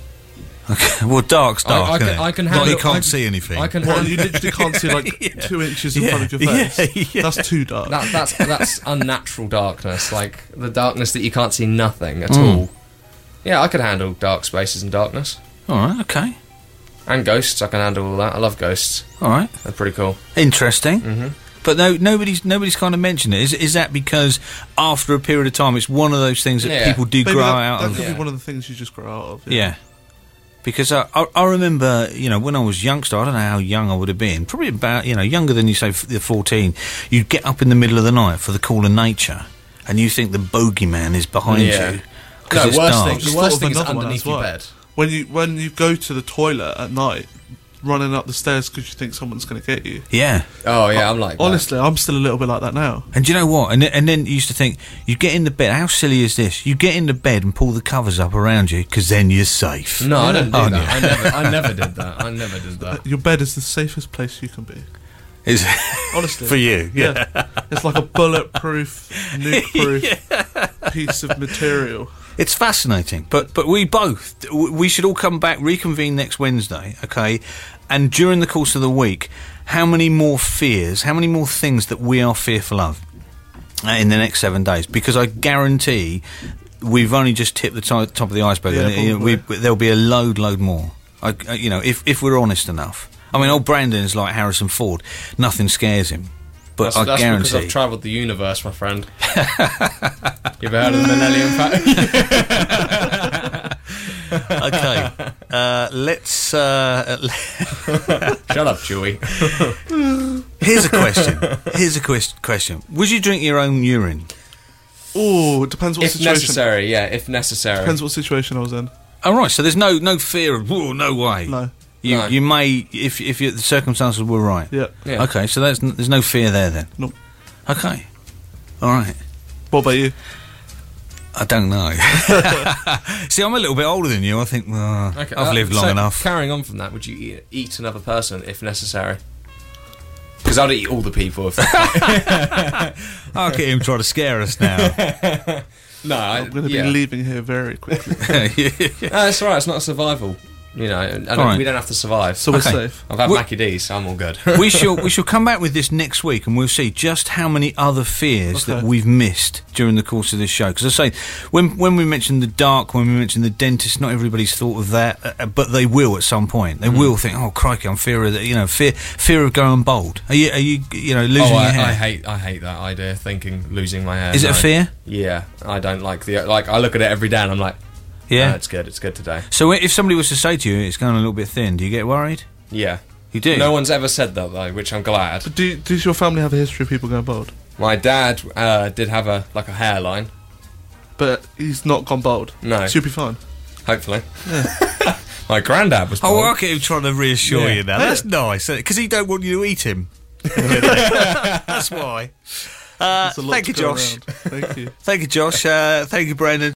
Okay. Well, dark's
I-
dark,
I can-
isn't it?
I can
Like
handle-
you can't
I-
see anything.
I can
Well,
handle-
you literally can't see like two inches in
Yeah,
front of your face.
yeah, yeah.
That's too dark.
That, that's that's unnatural darkness, like the darkness that you can't see nothing at
Mm.
all. Yeah, I could handle dark spaces and darkness.
All right, okay.
And ghosts, I can handle all that. I love ghosts.
All right.
They're pretty cool.
Interesting.
Mm-hmm.
But no, nobody's nobody's kind of mentioned it. Is is that because after a period of time, it's one of those things that
Yeah.
people do
Maybe
grow
that,
out
that
of?
could
Yeah.
be one of the things you just grow out of.
Yeah. Because I, I, I remember, you know, when I was youngster, I don't know how young I would have been, probably about, you know, younger than you say, f- the fourteen, you'd get up in the middle of the night for the call of nature, and you think the bogeyman is behind
Yeah.
you. Because
No,
it's
worst
dark.
thing-
Just
The worst
thought of
thing is
another one
underneath
as
your
well.
bed.
When you when you go to the toilet at night, running up the stairs because you think someone's going to get you.
Yeah.
Oh yeah, I'm like that.
Honestly, I'm still a little bit like that now.
And do you know what? And, then- and then you used to think, you get into bed, how silly is this? You get into bed and pull the covers up around you, because then you're safe.
No, I didn't do
Aren't
that.
you?
I never, I never did that. I never did that.
Your bed is the safest place you can be.
Is
Honestly.
for you, yeah.
It's like a bulletproof, nuke-proof piece of material.
It's fascinating, but but we both w- we should all come back, reconvene next Wednesday, okay? And during the course of the week, how many more fears, how many more things that we are fearful of uh, in the next seven days? Because I guarantee we've only just tipped the ti- top of the iceberg.
Yeah,
and, you know, we,
probably.
there'll be a load, load more. I, uh, you know, if if we're honest enough. I mean, old Brandon's like Harrison Ford; nothing scares him. But
That's,
I
that's
guarantee.
because I've travelled the universe, my friend. You ever heard of the Millennium Falcon?
Okay, uh, let's. Uh,
Shut up, Chewie.
Here's a question. Here's a quest- question. Would you drink your own urine?
Oh, it depends what
If
situation.
necessary, yeah, if necessary.
Depends what situation I was in.
Oh, right. So there's no no fear of. Oh, no way.
No.
You
No.
you may if if you, the circumstances were right.
Yeah.
Yeah.
Okay. So there's n- there's no fear there then.
Nope.
Okay. All right.
What about you?
I don't know. See, I'm a little bit older than you. I think well,
Okay,
I've
uh,
lived long
so
enough.
Carrying on from that, would you eat, eat another person if necessary? Because I'd eat all the people. If
I'll get him trying to scare us now.
no, I,
I'm going to
yeah.
be leaving here very quickly.
No, it's alright. It's not a survival. You know, I don't,
Alright.
we don't have to survive.
So we're
Okay.
safe.
I've had
Well-
Mackie D's, so I'm all good.
we shall we shall come back with this next week, and we'll see just how many other fears that
Okay.
we've missed during the course of this show. Because I say, when when we mentioned the dark, when we mentioned the dentist, not everybody's thought of that, uh, but they will at some point. They will think, "Oh, crikey, I'm fear of the, you know, fear fear of going bald." Are you are you you know losing
oh,
your
I,
hair?
I hate I hate that idea. Thinking losing my hair.
Is it a
no.
fear?
Yeah, I don't like the like. I look at it every day and I'm like,
Yeah.
"No, it's good. It's good today."
So if somebody was to say to you, "It's going a little bit thin," do you get worried?
Yeah,
You do.
no one's ever said that though, which I'm glad.
But do, does your family have a history of people going bald?
My dad uh, did have a like a hairline.
But he's not gone bald.
No,
So you'll be fine.
hopefully. My granddad was.
Oh,
bald.
well, I get him trying to reassure
Yeah.
you now. That's nice, because he don't want you to eat him. That's why. Uh,
There's a lot
thank
to
you,
go
Josh.
around. Thank you.
Thank you, Josh. Uh, thank you, Brandon.